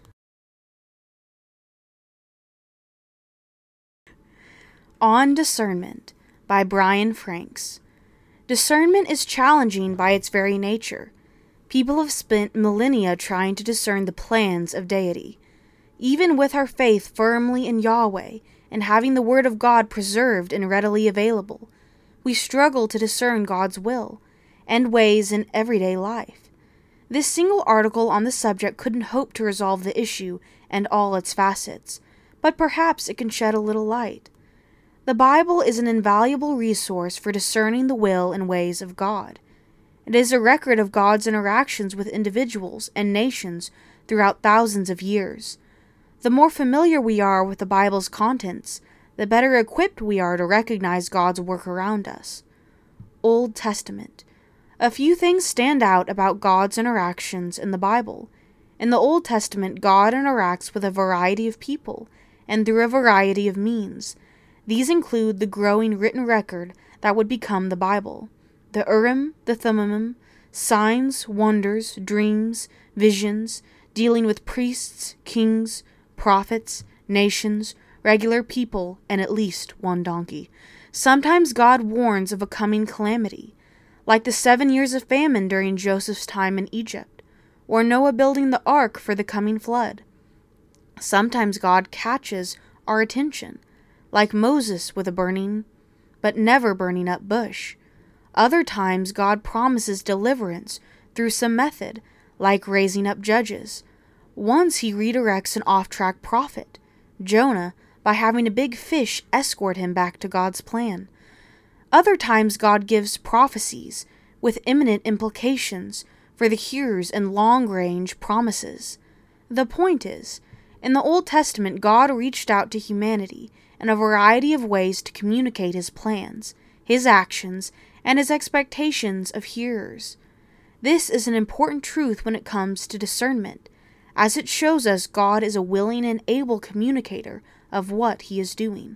On Discernment by Brian Franks. Discernment is challenging by its very nature. People have spent millennia trying to discern the plans of deity. Even with our faith firmly in Yahweh and having the Word of God preserved and readily available, we struggle to discern God's will. and ways in everyday life. This single article on the subject couldn't hope to resolve the issue and all its facets, but perhaps it can shed a little light. The Bible is an invaluable resource for discerning the will and ways of God. It is a record of God's interactions with individuals and nations throughout thousands of years. The more familiar we are with the Bible's contents, the better equipped we are to recognize God's work around us. Old Testament. A few things stand out about God's interactions in the Bible. In the Old Testament, God interacts with a variety of people and through a variety of means. These include the growing written record that would become the Bible, the Urim, the Thummim, signs, wonders, dreams, visions, dealing with priests, kings, prophets, nations, regular people, and at least one donkey. Sometimes God warns of a coming calamity, like the 7 years of famine during Joseph's time in Egypt, or Noah building the ark for the coming flood. Sometimes God catches our attention, like Moses with a burning, but never burning up bush. Other times God promises deliverance through some method, like raising up judges. Once he redirects an off-track prophet, Jonah, by having a big fish escort him back to God's plan. Other times God gives prophecies with imminent implications for the hearers and long-range promises. The point is, in the Old Testament, God reached out to humanity in a variety of ways to communicate his plans, his actions, and his expectations of hearers. This is an important truth when it comes to discernment, as it shows us God is a willing and able communicator of what he is doing.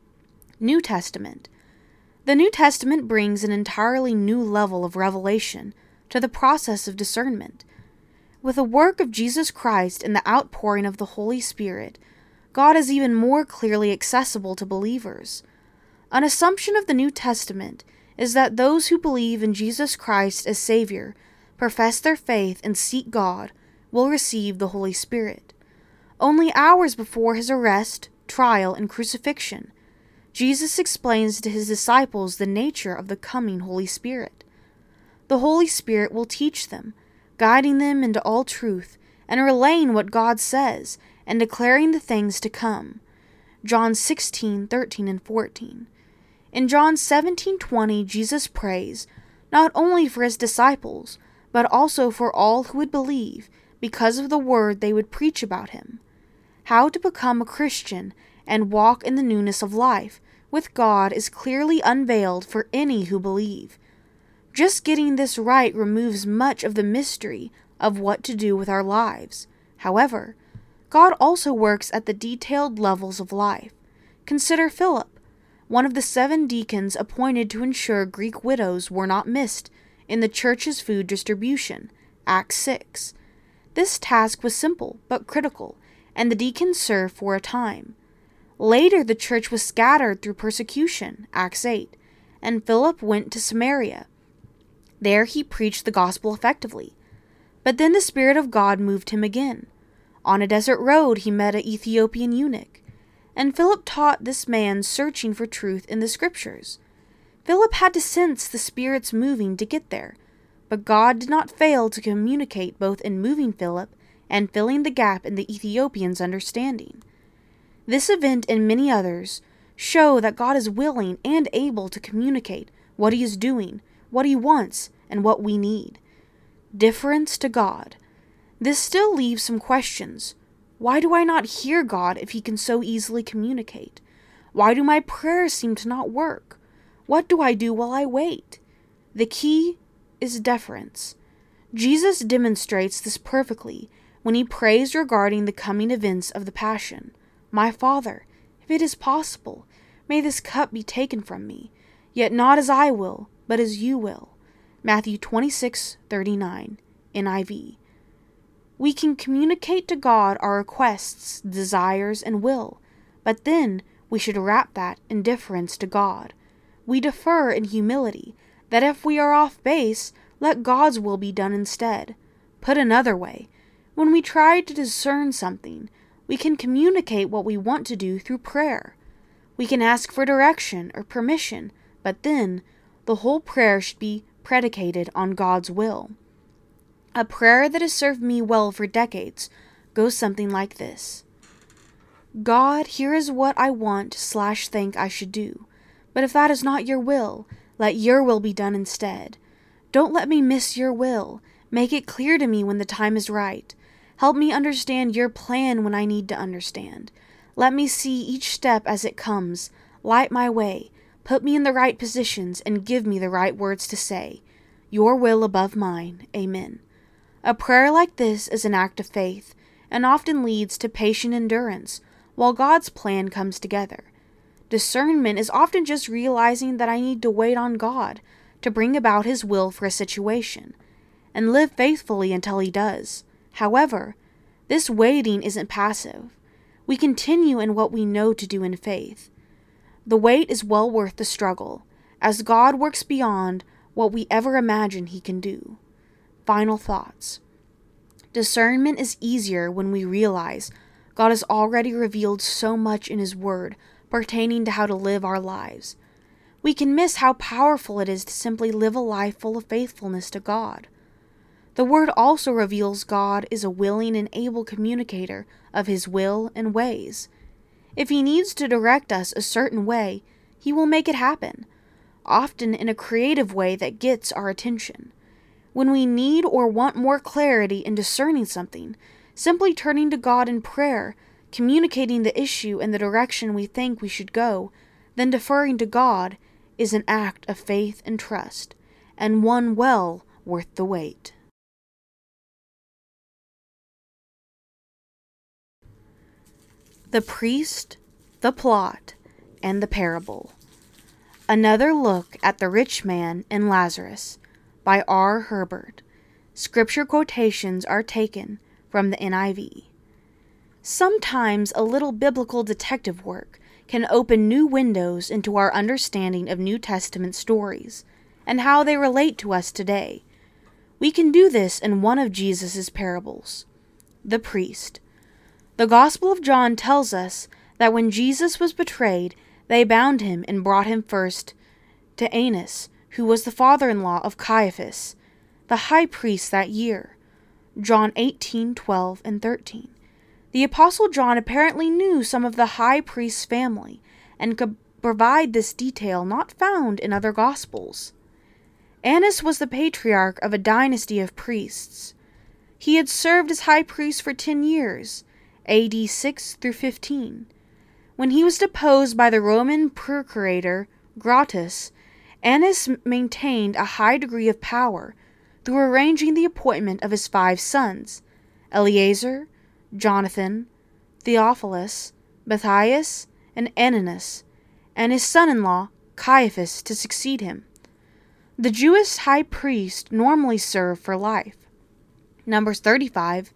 New Testament. The New Testament brings an entirely new level of revelation to the process of discernment. With the work of Jesus Christ and the outpouring of the Holy Spirit, God is even more clearly accessible to believers. An assumption of the New Testament is that those who believe in Jesus Christ as Savior, profess their faith, and seek God will receive the Holy Spirit. Only hours before his arrest, trial, and crucifixion, Jesus explains to his disciples the nature of the coming Holy Spirit. The Holy Spirit will teach them, guiding them into all truth, and relaying what God says, and declaring the things to come. John 16:13 and 14. In John 17:20, Jesus prays, not only for his disciples, but also for all who would believe, because of the word they would preach about him. How to become a Christian and walk in the newness of life with God is clearly unveiled for any who believe. Just getting this right removes much of the mystery of what to do with our lives. However, God also works at the detailed levels of life. Consider Philip, one of the 7 deacons appointed to ensure Greek widows were not missed in the church's food distribution, Acts 6. This task was simple but critical, and the deacons served for a time. Later the church was scattered through persecution, Acts 8, and Philip went to Samaria. There he preached the gospel effectively. But then the Spirit of God moved him again. On a desert road he met an Ethiopian eunuch, and Philip taught this man searching for truth in the Scriptures. Philip had to sense the Spirit's moving to get there, but God did not fail to communicate both in moving Philip and filling the gap in the Ethiopian's understanding. This event and many others show that God is willing and able to communicate what he is doing, what he wants, and what we need. Difference to God. This still leaves some questions. Why do I not hear God if he can so easily communicate? Why do my prayers seem to not work? What do I do while I wait? The key is deference. Jesus demonstrates this perfectly when he prays regarding the coming events of the Passion. My Father, if it is possible, may this cup be taken from me, yet not as I will, but as you will. Matthew 26:39, NIV. We can communicate to God our requests, desires, and will, but then we should wrap that in deference to God. We defer in humility, that if we are off base, let God's will be done instead. Put another way, when we try to discern something, we can communicate what we want to do through prayer. We can ask for direction or permission, but then the whole prayer should be predicated on God's will. A prayer that has served me well for decades goes something like this. God, here is what I want/think I should do. But if that is not your will, let your will be done instead. Don't let me miss your will. Make it clear to me when the time is right. Help me understand your plan when I need to understand. Let me see each step as it comes. Light my way. Put me in the right positions and give me the right words to say. Your will above mine. Amen. A prayer like this is an act of faith and often leads to patient endurance while God's plan comes together. Discernment is often just realizing that I need to wait on God to bring about His will for a situation, and live faithfully until He does. However, this waiting isn't passive. We continue in what we know to do in faith. The wait is well worth the struggle, as God works beyond what we ever imagine He can do. Final thoughts. Discernment is easier when we realize God has already revealed so much in His Word pertaining to how to live our lives. We can miss how powerful it is to simply live a life full of faithfulness to God. The Word also reveals God is a willing and able communicator of His will and ways. If He needs to direct us a certain way, He will make it happen, often in a creative way that gets our attention. When we need or want more clarity in discerning something, simply turning to God in prayer, communicating the issue and the direction we think we should go, then deferring to God, is an act of faith and trust, and one well worth the wait. The Priest, the Plot, and the Parable. Another look at the Rich Man and Lazarus, by R. Herbert. Scripture quotations are taken from the NIV. Sometimes a little biblical detective work can open new windows into our understanding of New Testament stories and how they relate to us today. We can do this in one of Jesus' parables, the priest. The Gospel of John tells us that when Jesus was betrayed, they bound him and brought him first to Annas, who was the father-in-law of Caiaphas, the high priest that year. John 18:12 and 13. The Apostle John apparently knew some of the high priest's family and could provide this detail not found in other Gospels. Annas was the patriarch of a dynasty of priests. He had served as high priest for 10 years, AD 6 through 15. When he was deposed by the Roman procurator Gratus, Annas maintained a high degree of power through arranging the appointment of his 5 sons, Eleazar, Jonathan, Theophilus, Matthias, and Ananias, and his son-in-law Caiaphas to succeed him. The Jewish high priest normally served for life. Numbers 35,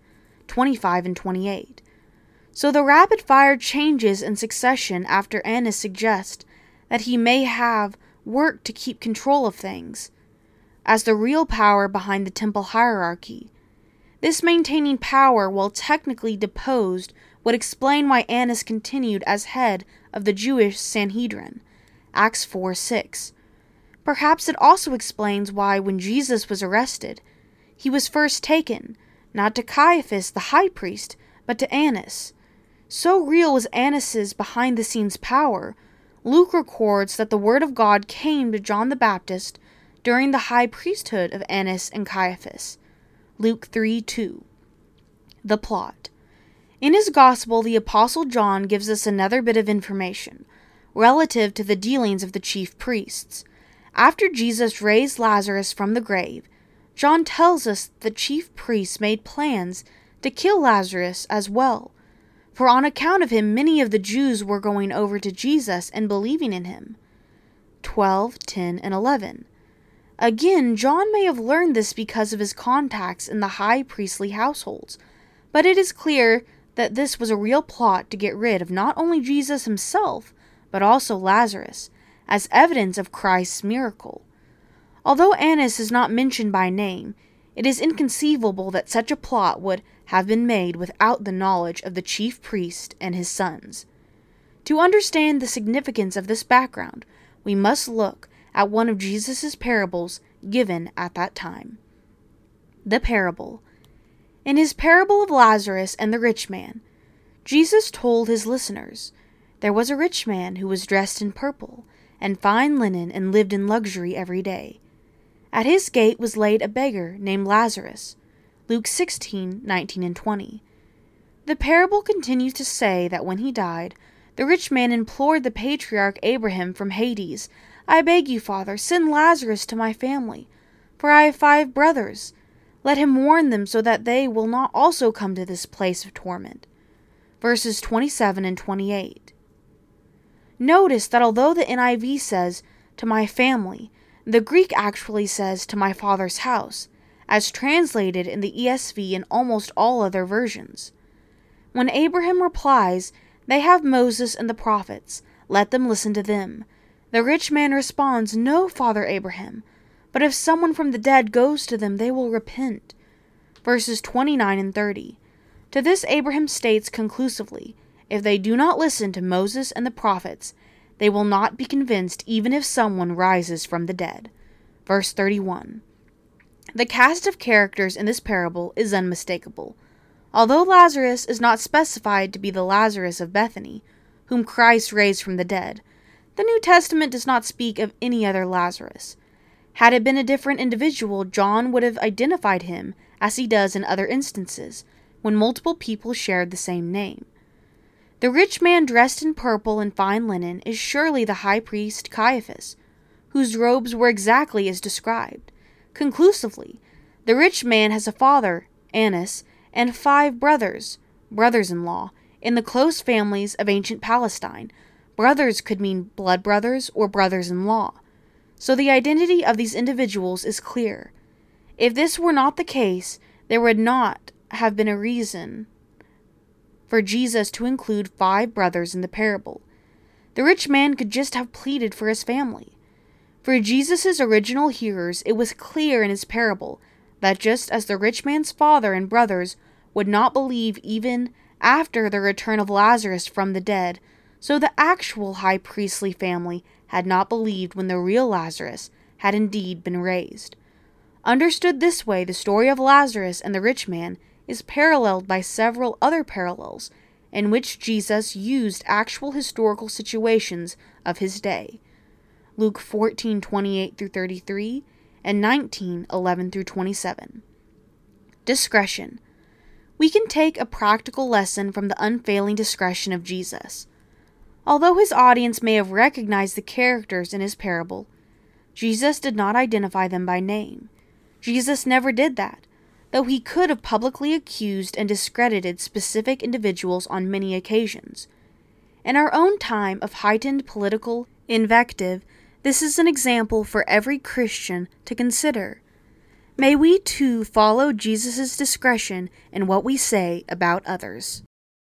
25, and 28. So the rapid-fire changes in succession after Annas suggest that he may have worked to keep control of things, as the real power behind the temple hierarchy. This maintaining power while technically deposed would explain why Annas continued as head of the Jewish Sanhedrin, Acts 4:6. Perhaps it also explains why when Jesus was arrested, he was first taken, not to Caiaphas the high priest, but to Annas. So real was Annas' behind-the-scenes power, Luke records that the word of God came to John the Baptist during the high priesthood of Annas and Caiaphas. Luke 3:2. The plot. In his gospel, the Apostle John gives us another bit of information relative to the dealings of the chief priests. After Jesus raised Lazarus from the grave, John tells us the chief priests made plans to kill Lazarus as well, for on account of him many of the Jews were going over to Jesus and believing in him. 12, 10, and 11. Again, John may have learned this because of his contacts in the high priestly households, but it is clear that this was a real plot to get rid of not only Jesus himself, but also Lazarus, as evidence of Christ's miracle. Although Annas is not mentioned by name, it is inconceivable that such a plot would have been made without the knowledge of the chief priest and his sons. To understand the significance of this background, we must look at one of Jesus' parables given at that time. The parable. In his parable of Lazarus and the rich man, Jesus told his listeners, "There was a rich man who was dressed in purple and fine linen and lived in luxury every day. At his gate was laid a beggar named Lazarus." Luke 16:19 and 20. The parable continues to say that when he died, the rich man implored the patriarch Abraham from Hades, "I beg you, Father, send Lazarus to my family, for I have 5 brothers. Let him warn them so that they will not also come to this place of torment." Verses 27 and 28. Notice that although the NIV says, "to my family," the Greek actually says, "to my father's house," as translated in the ESV and almost all other versions. When Abraham replies, "They have Moses and the prophets, let them listen to them," the rich man responds, "No, Father Abraham, but if someone from the dead goes to them, they will repent." Verses 29 and 30. To this Abraham states conclusively, if they do not listen to Moses and the prophets, they will not be convinced even if someone rises from the dead. Verse 31. The cast of characters in this parable is unmistakable. Although Lazarus is not specified to be the Lazarus of Bethany, whom Christ raised from the dead, the New Testament does not speak of any other Lazarus. Had it been a different individual, John would have identified him as he does in other instances, when multiple people shared the same name. The rich man dressed in purple and fine linen is surely the high priest Caiaphas, whose robes were exactly as described. Conclusively, the rich man has a father, Annas, and 5 brothers, brothers-in-law, in the close families of ancient Palestine. Brothers could mean blood brothers or brothers-in-law. So the identity of these individuals is clear. If this were not the case, there would not have been a reason for Jesus to include 5 brothers in the parable. The rich man could just have pleaded for his family. For Jesus' original hearers, it was clear in his parable that just as the rich man's father and brothers would not believe even after the return of Lazarus from the dead, so the actual high priestly family had not believed when the real Lazarus had indeed been raised. Understood this way, the story of Lazarus and the rich man is paralleled by several other parallels in which Jesus used actual historical situations of his day. Luke 14:28 through 33 and 19:11 through 27. Discretion. We can take a practical lesson from the unfailing discretion of Jesus. Although his audience may have recognized the characters in his parable, Jesus did not identify them by name. Jesus never did that, though he could have publicly accused and discredited specific individuals on many occasions. In our own time of heightened political invective, this is an example for every Christian to consider. May we too follow Jesus' discretion in what we say about others.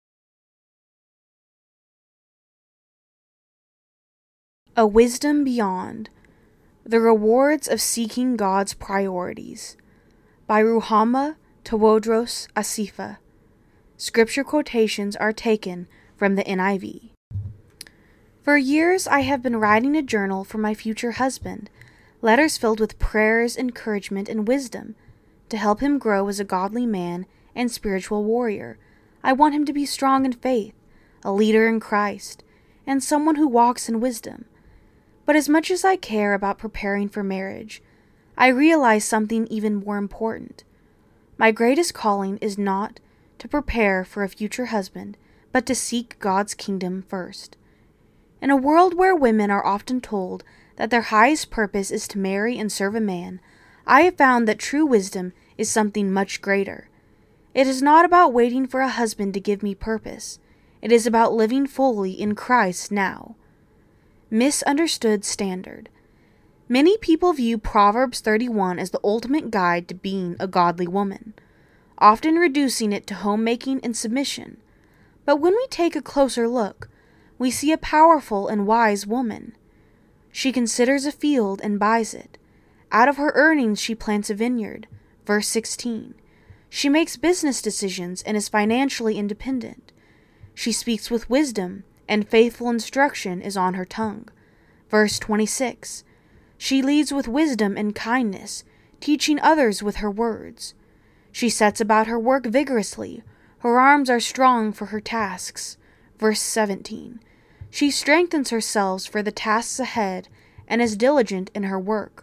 A Wisdom Beyond. The Rewards of Seeking God's Priorities, by Ruhama Tewodros Asifa. Scripture quotations are taken from the NIV. For years I have been writing a journal for my future husband, letters filled with prayers, encouragement, and wisdom to help him grow as a godly man and spiritual warrior. I want him to be strong in faith, a leader in Christ, and someone who walks in wisdom. But as much as I care about preparing for marriage, I realize something even more important. My greatest calling is not to prepare for a future husband, but to seek God's kingdom first. In a world where women are often told that their highest purpose is to marry and serve a man, I have found that true wisdom is something much greater. It is not about waiting for a husband to give me purpose. It is about living fully in Christ now. Misunderstood standard. Many people view Proverbs 31 as the ultimate guide to being a godly woman, often reducing it to homemaking and submission. But when we take a closer look, we see a powerful and wise woman. She considers a field and buys it. Out of her earnings she plants a vineyard. Verse 16. She makes business decisions and is financially independent. She speaks with wisdom, and faithful instruction is on her tongue. Verse 26. She leads with wisdom and kindness, teaching others with her words. She sets about her work vigorously. Her arms are strong for her tasks. Verse 17. She strengthens herself for the tasks ahead and is diligent in her work.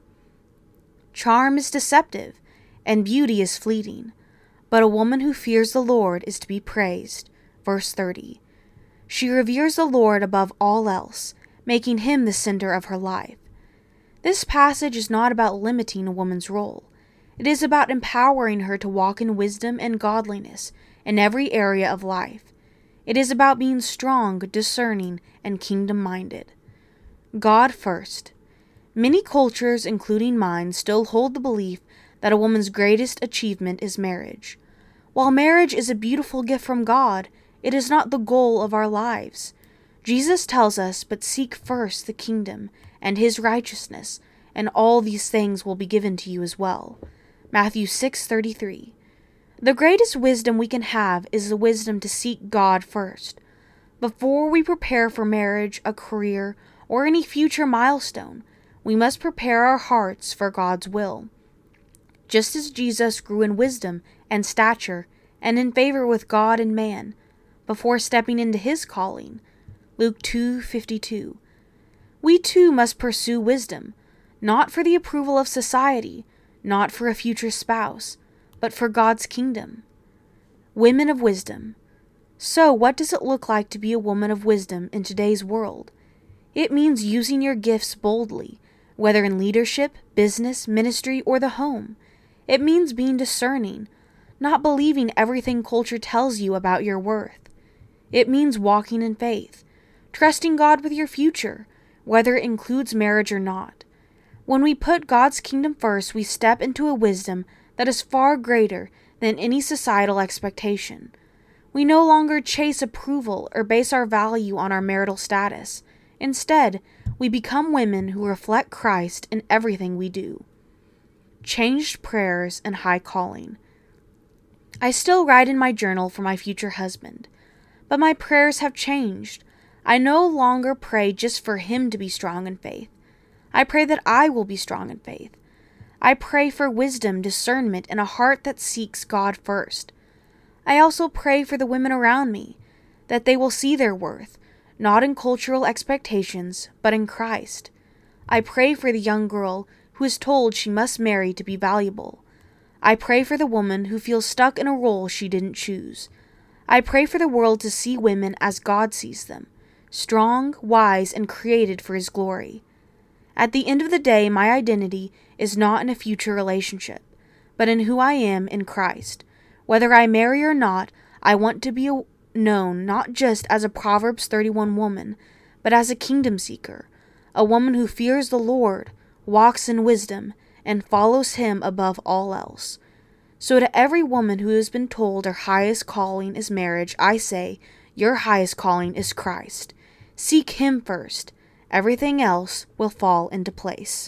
Charm is deceptive, and beauty is fleeting, but a woman who fears the Lord is to be praised. Verse 30. She reveres the Lord above all else, making him the center of her life. This passage is not about limiting a woman's role. It is about empowering her to walk in wisdom and godliness in every area of life. It is about being strong, discerning, and kingdom-minded. God first. Many cultures, including mine, still hold the belief that a woman's greatest achievement is marriage. While marriage is a beautiful gift from God, it is not the goal of our lives. Jesus tells us, "But seek first the kingdom and his righteousness, and all these things will be given to you as well." Matthew 6:33. The greatest wisdom we can have is the wisdom to seek God first. Before we prepare for marriage, a career, or any future milestone, we must prepare our hearts for God's will. Just as Jesus grew in wisdom and stature and in favor with God and man before stepping into his calling. Luke 2:52. We too must pursue wisdom, not for the approval of society, not for a future spouse, but for God's kingdom. Women of wisdom. So, what does it look like to be a woman of wisdom in today's world? It means using your gifts boldly, whether in leadership, business, ministry, or the home. It means being discerning, not believing everything culture tells you about your worth. It means walking in faith, trusting God with your future, whether it includes marriage or not. When we put God's kingdom first, we step into a wisdom that is far greater than any societal expectation. We no longer chase approval or base our value on our marital status. Instead, we become women who reflect Christ in everything we do. Changed prayers and high calling. I still write in my journal for my future husband, but my prayers have changed. I no longer pray just for him to be strong in faith. I pray that I will be strong in faith. I pray for wisdom, discernment, and a heart that seeks God first. I also pray for the women around me, that they will see their worth, not in cultural expectations, but in Christ. I pray for the young girl who is told she must marry to be valuable. I pray for the woman who feels stuck in a role she didn't choose. I pray for the world to see women as God sees them, strong, wise, and created for his glory. At the end of the day, my identity is not in a future relationship, but in who I am in Christ. Whether I marry or not, I want to be known not just as a Proverbs 31 woman, but as a kingdom seeker, a woman who fears the Lord, walks in wisdom, and follows him above all else. So to every woman who has been told her highest calling is marriage, I say, your highest calling is Christ. Seek him first. Everything else will fall into place.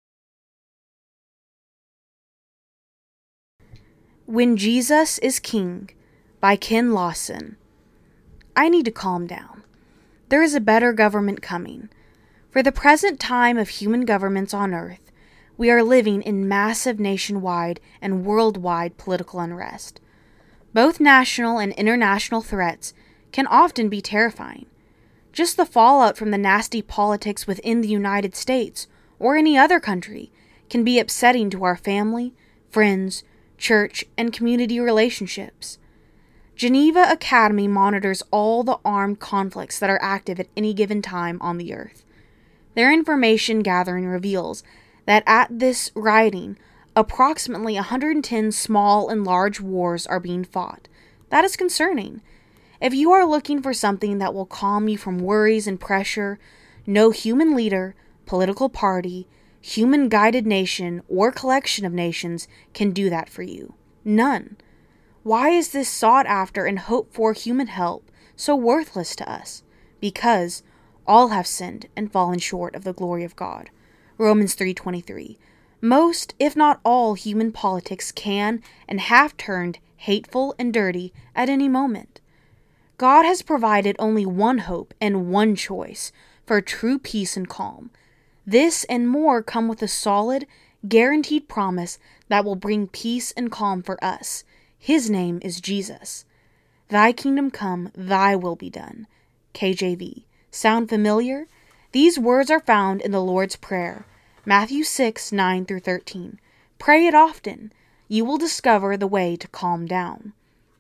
When Jesus is King by Ken Lawson. I need to calm down. There is a better government coming. For the present time of human governments on earth, we are living in massive nationwide and worldwide political unrest. Both national and international threats can often be terrifying. Just the fallout from the nasty politics within the United States or any other country can be upsetting to our family, friends, church, and community relationships. Geneva Academy monitors all the armed conflicts that are active at any given time on the earth. Their information gathering reveals that at this writing, approximately 110 small and large wars are being fought. That is concerning. If you are looking for something that will calm you from worries and pressure, no human leader, political party, human-guided nation, or collection of nations can do that for you. None. Why is this sought-after and hoped-for human help so worthless to us? Because all have sinned and fallen short of the glory of God. Romans 3:23. Most, if not all, human politics can and have turned hateful and dirty at any moment. God has provided only one hope and one choice for true peace and calm. This and more come with a solid, guaranteed promise that will bring peace and calm for us. His name is Jesus. Thy kingdom come, thy will be done. KJV. Sound familiar? These words are found in the Lord's Prayer, Matthew 6:9-13. Pray it often. You will discover the way to calm down.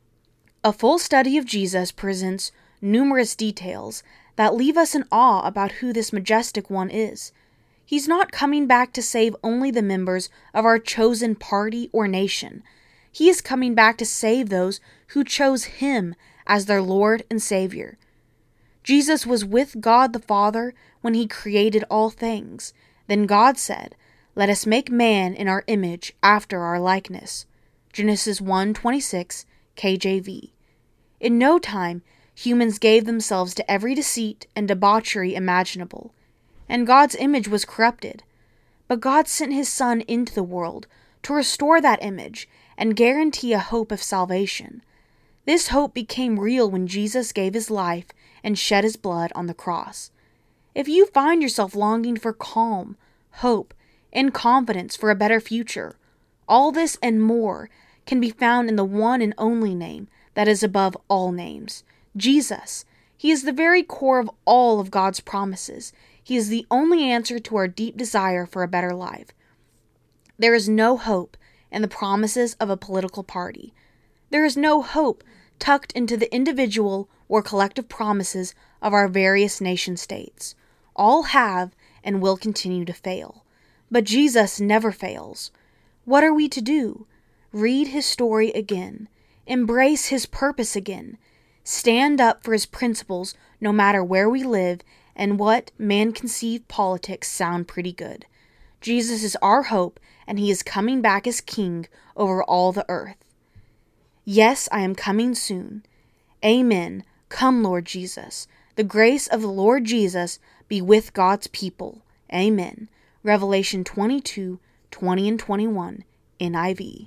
A full study of Jesus presents numerous details that leave us in awe about who this majestic one is. He's not coming back to save only the members of our chosen party or nation. He is coming back to save those who chose him as their Lord and Savior. Jesus was with God the Father when he created all things. Then God said, "Let us make man in our image after our likeness." Genesis 1:26, KJV. In no time, humans gave themselves to every deceit and debauchery imaginable, and God's image was corrupted. But God sent his Son into the world to restore that image and guarantee a hope of salvation. This hope became real when Jesus gave his life and shed his blood on the cross. If you find yourself longing for calm, hope, and confidence for a better future, all this and more can be found in the one and only name that is above all names, Jesus. He is the very core of all of God's promises. He is the only answer to our deep desire for a better life. There is no hope in the promises of a political party. There is no hope tucked into the individual or collective promises of our various nation-states. All have and will continue to fail. But Jesus never fails. What are we to do? Read his story again. Embrace his purpose again. Stand up for his principles no matter where we live and what man-conceived politics sound pretty good. Jesus is our hope, and he is coming back as king over all the earth. Yes, I am coming soon. Amen. Come, Lord Jesus. The grace of the Lord Jesus be with God's people. Amen. Revelation 22:20-21, NIV.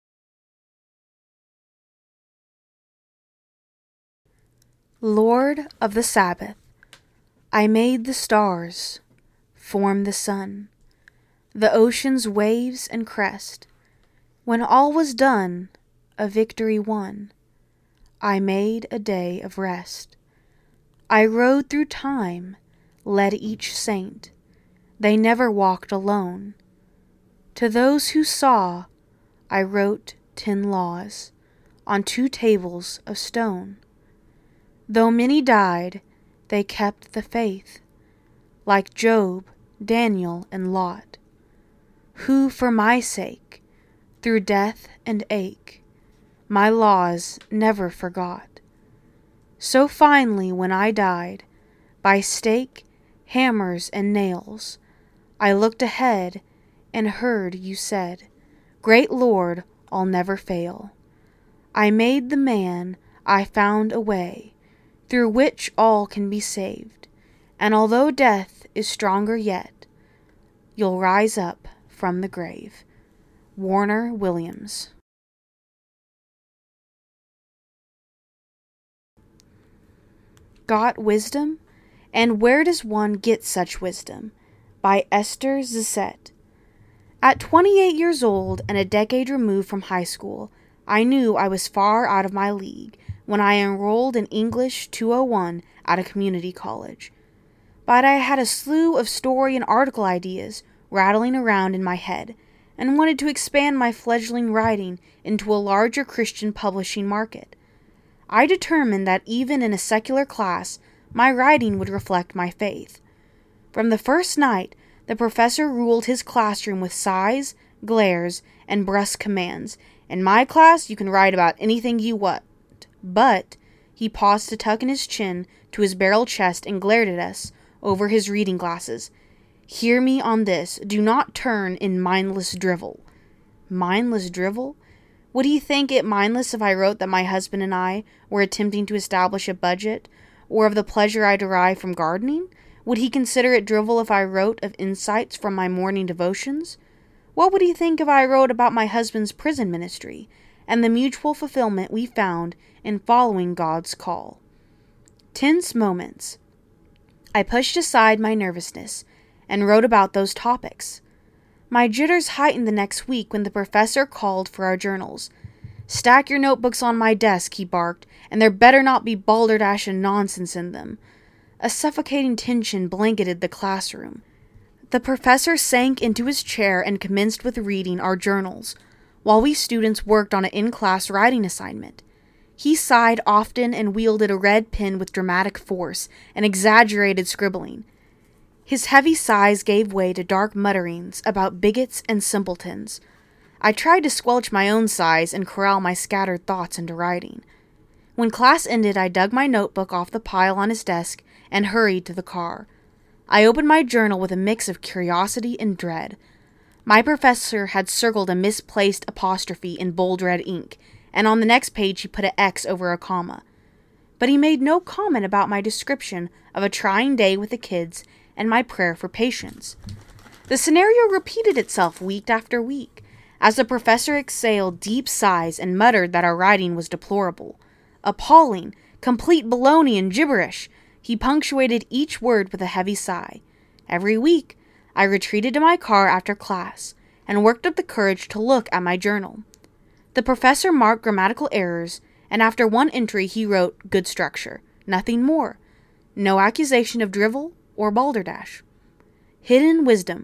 Lord of the Sabbath, I made the stars, formed the sun, the ocean's waves and crest. When all was done, a victory won, I made a day of rest. I rode through time, led each saint. They never walked alone. To those who saw, I wrote 10 laws on 2 tables of stone. Though many died, they kept the faith, like Job, Daniel, and Lot, who for my sake, through death and ache, my laws never forgot. So finally when I died, by stake, hammers, and nails, I looked ahead and heard you said, "Great Lord, I'll never fail." I made the man, I found a way through which all can be saved, and although death is stronger yet, you'll rise up from the grave. Warner Williams. Got Wisdom? And Where Does One Get Such Wisdom? By Esther Zissette. At 28 years old and a decade removed from high school, I knew I was far out of my league when I enrolled in English 201 at a community college. But I had a slew of story and article ideas rattling around in my head and wanted to expand my fledgling writing into a larger Christian publishing market. I determined that even in a secular class, my writing would reflect my faith. From the first night, the professor ruled his classroom with sighs, glares, and brusque commands. "In my class, you can write about anything you want." But he paused to tuck in his chin to his barrel chest and glared at us over his reading glasses. "Hear me on this. Do not turn in mindless drivel." Mindless drivel? Would he think it mindless if I wrote that my husband and I were attempting to establish a budget, or of the pleasure I derive from gardening? Would he consider it drivel if I wrote of insights from my morning devotions? What would he think if I wrote about my husband's prison ministry and the mutual fulfillment we found in following God's call? Tense moments. I pushed aside my nervousness and wrote about those topics. My jitters heightened the next week when the professor called for our journals. "Stack your notebooks on my desk," he barked, "and there better not be balderdash and nonsense in them." A suffocating tension blanketed the classroom. The professor sank into his chair and commenced with reading our journals, while we students worked on an in-class writing assignment. He sighed often and wielded a red pen with dramatic force and exaggerated scribbling. His heavy sighs gave way to dark mutterings about bigots and simpletons. I tried to squelch my own sighs and corral my scattered thoughts into writing. When class ended, I dug my notebook off the pile on his desk and hurried to the car. I opened my journal with a mix of curiosity and dread. My professor had circled a misplaced apostrophe in bold red ink, and on the next page he put an X over a comma. But he made no comment about my description of a trying day with the kids and my prayer for patience. The scenario repeated itself week after week, as the professor exhaled deep sighs and muttered that our writing was deplorable. Appalling, complete baloney and gibberish. He punctuated each word with a heavy sigh. Every week, I retreated to my car after class and worked up the courage to look at my journal. The professor marked grammatical errors, and after one entry he wrote "good structure," nothing more. No accusation of drivel or balderdash. Hidden wisdom.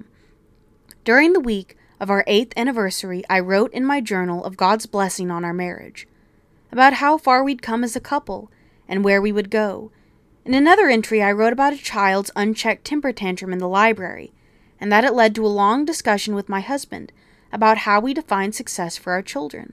During the week of our 8th anniversary, I wrote in my journal of God's blessing on our marriage, about how far we'd come as a couple and where we would go. In another entry, I wrote about a child's unchecked temper tantrum in the library, and that it led to a long discussion with my husband about how we define success for our children.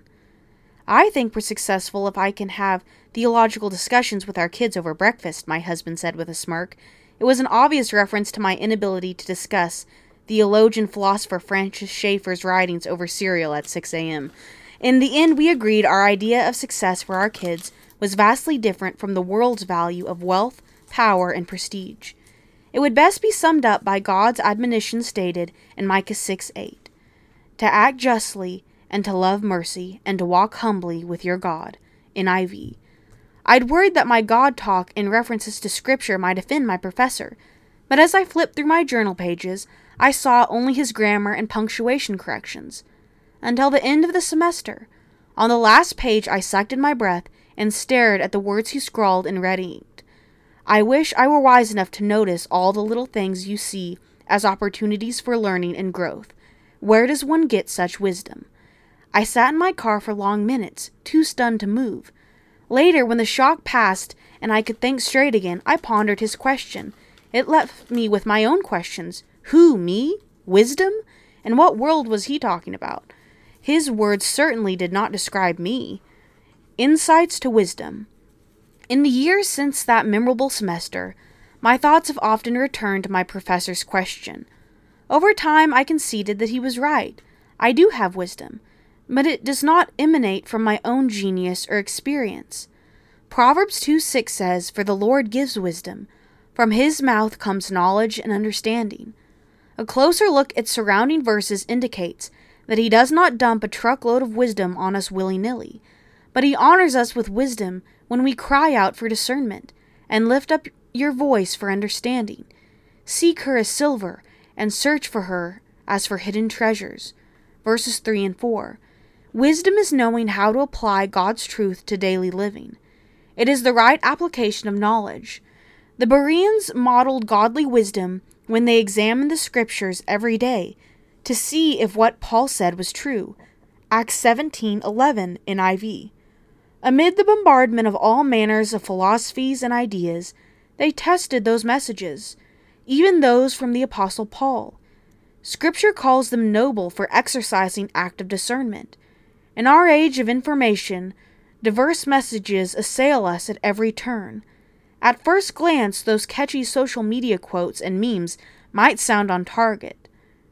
"I think we're successful if I can have theological discussions with our kids over breakfast," my husband said with a smirk. It was an obvious reference to my inability to discuss theologian-philosopher Francis Schaeffer's writings over cereal at 6 a.m. In the end, we agreed our idea of success for our kids was vastly different from the world's value of wealth, power, and prestige. It would best be summed up by God's admonition stated in Micah 6:8, "To act justly, and to love mercy, and to walk humbly with your God." NIV. I'd worried that my God talk in references to Scripture might offend my professor, but as I flipped through my journal pages, I saw only his grammar and punctuation corrections. Until the end of the semester, on the last page I sucked in my breath and stared at the words he scrawled in red ink. "I wish I were wise enough to notice all the little things you see as opportunities for learning and growth. Where does one get such wisdom?" I sat in my car for long minutes, too stunned to move. Later, when the shock passed and I could think straight again, I pondered his question. It left me with my own questions. Who, me? Wisdom? And what world was he talking about? His words certainly did not describe me. Insights to wisdom. In the years since that memorable semester, my thoughts have often returned to my professor's question. Over time, I conceded that he was right. I do have wisdom, but it does not emanate from my own genius or experience. Proverbs 2:6 says, "For the Lord gives wisdom. From his mouth comes knowledge and understanding." A closer look at surrounding verses indicates that he does not dump a truckload of wisdom on us willy-nilly, but he honors us with wisdom when we cry out for discernment and lift up your voice for understanding. Seek her as silver and search for her as for hidden treasures. Verses 3 and 4. Wisdom is knowing how to apply God's truth to daily living. It is the right application of knowledge. The Bereans modeled godly wisdom when they examined the scriptures every day to see if what Paul said was true. Acts 17:11 NIV. Amid the bombardment of all manners of philosophies and ideas, they tested those messages, even those from the Apostle Paul. Scripture calls them noble for exercising active discernment. In our age of information, diverse messages assail us at every turn. At first glance, those catchy social media quotes and memes might sound on target.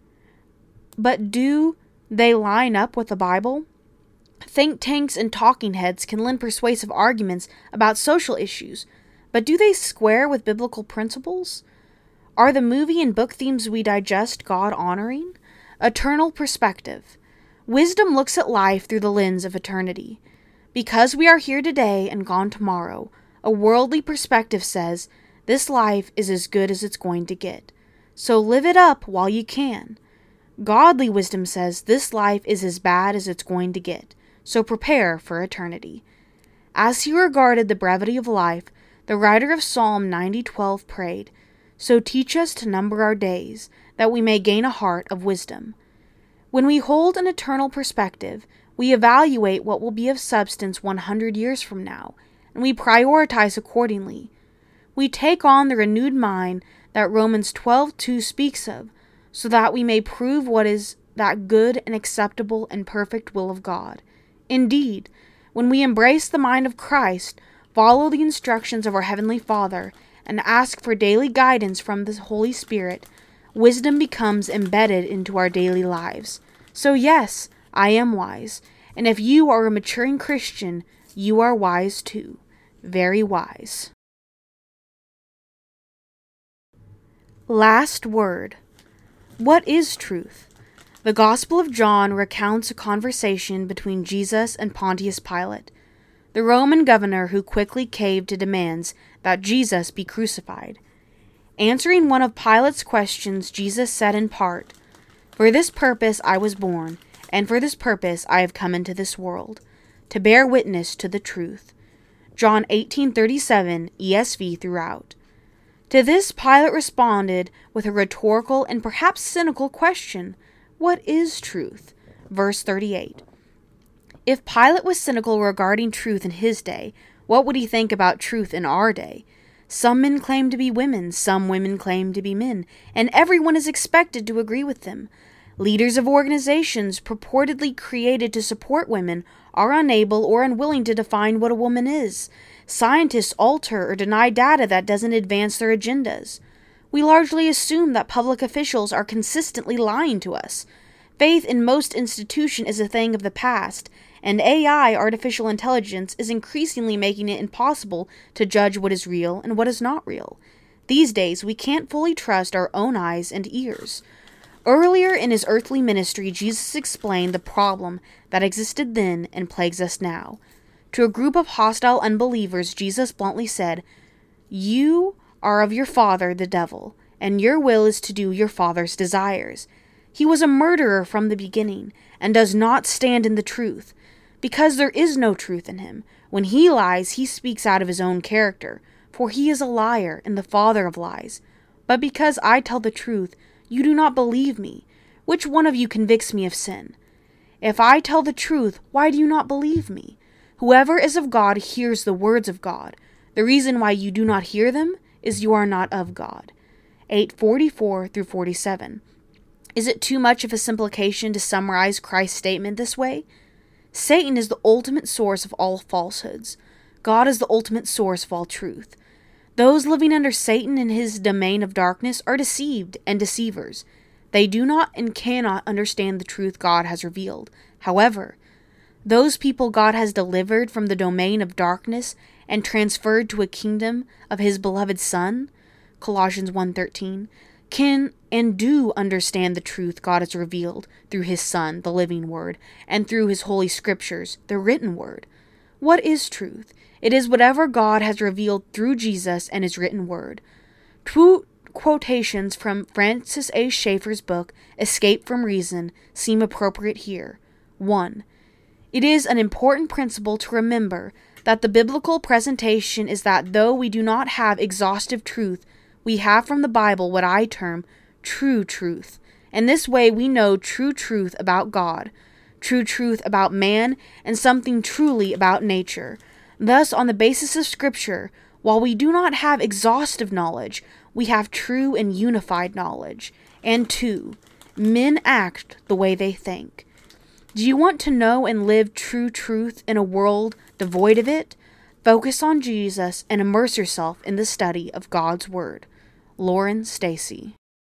But do they line up with the Bible? Think tanks and talking heads can lend persuasive arguments about social issues, but do they square with biblical principles? Are the movie and book themes we digest God-honoring? Eternal perspective. Wisdom looks at life through the lens of eternity. Because we are here today and gone tomorrow, a worldly perspective says, this life is as good as it's going to get. So live it up while you can. Godly wisdom says this life is as bad as it's going to get, so prepare for eternity. As he regarded the brevity of life, the writer of Psalm 90:12 prayed, "So teach us to number our days, that we may gain a heart of wisdom." When we hold an eternal perspective, we evaluate what will be of substance 100 years from now, and we prioritize accordingly. We take on the renewed mind that Romans 12:2 speaks of, so that we may prove what is that good and acceptable and perfect will of God. Indeed, when we embrace the mind of Christ, follow the instructions of our Heavenly Father, and ask for daily guidance from the Holy Spirit, wisdom becomes embedded into our daily lives. So yes, I am wise, and if you are a maturing Christian, you are wise too. Very wise. Last word. What is truth? The Gospel of John recounts a conversation between Jesus and Pontius Pilate, the Roman governor who quickly caved to demands that Jesus be crucified. Answering one of Pilate's questions, Jesus said in part, "For this purpose I was born, and for this purpose I have come into this world, to bear witness to the truth." John 18:37, ESV throughout. To this, Pilate responded with a rhetorical and perhaps cynical question, "What is truth?" Verse 38. If Pilate was cynical regarding truth in his day, what would he think about truth in our day? Some men claim to be women, some women claim to be men, and everyone is expected to agree with them. Leaders of organizations purportedly created to support women are unable or unwilling to define what a woman is. Scientists alter or deny data that doesn't advance their agendas. We largely assume that public officials are consistently lying to us. Faith in most institutions is a thing of the past, and AI, artificial intelligence, is increasingly making it impossible to judge what is real and what is not real. These days, we can't fully trust our own eyes and ears. Earlier in his earthly ministry, Jesus explained the problem that existed then and plagues us now. To a group of hostile unbelievers, Jesus bluntly said, "You are of your father, the devil, and your will is to do your father's desires." He was a murderer from the beginning, and does not stand in the truth, because there is no truth in him. When he lies, he speaks out of his own character, for he is a liar and the father of lies. But because I tell the truth, you do not believe me. Which one of you convicts me of sin? If I tell the truth, why do you not believe me? Whoever is of God hears the words of God. The reason why you do not hear them is you are not of God. 8:44 through 47. Is it too much of a simplification to summarize Christ's statement this way? Satan is the ultimate source of all falsehoods. God is the ultimate source of all truth. Those living under Satan in his domain of darkness are deceived and deceivers. They do not and cannot understand the truth God has revealed. However, those people God has delivered from the domain of darkness and transferred to a kingdom of his beloved Son, Colossians 1:13, can and do understand the truth God has revealed through his Son, the living Word, and through his holy scriptures, the written Word. What is truth? It is whatever God has revealed through Jesus and his written Word. Two quotations from Francis A. Schaeffer's book, Escape from Reason, seem appropriate here. 1. It is an important principle to remember that the biblical presentation is that though we do not have exhaustive truth, we have from the Bible what I term true truth. In this way, we know true truth about God, true truth about man, and something truly about nature. Thus, on the basis of Scripture, while we do not have exhaustive knowledge, we have true and unified knowledge. And 2, men act the way they think. Do you want to know and live true truth in a world devoid of it? Focus on Jesus and immerse yourself in the study of God's Word. Lauren Stacy.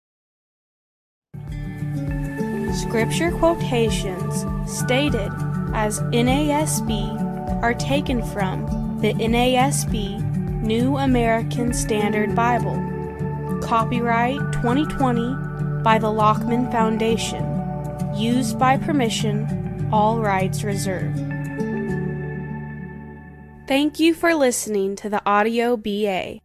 Scripture quotations stated as NASB are taken from the NASB New American Standard Bible. Copyright 2020 by the Lockman Foundation. Used by permission, all rights reserved. Thank you for listening to the Audio BA.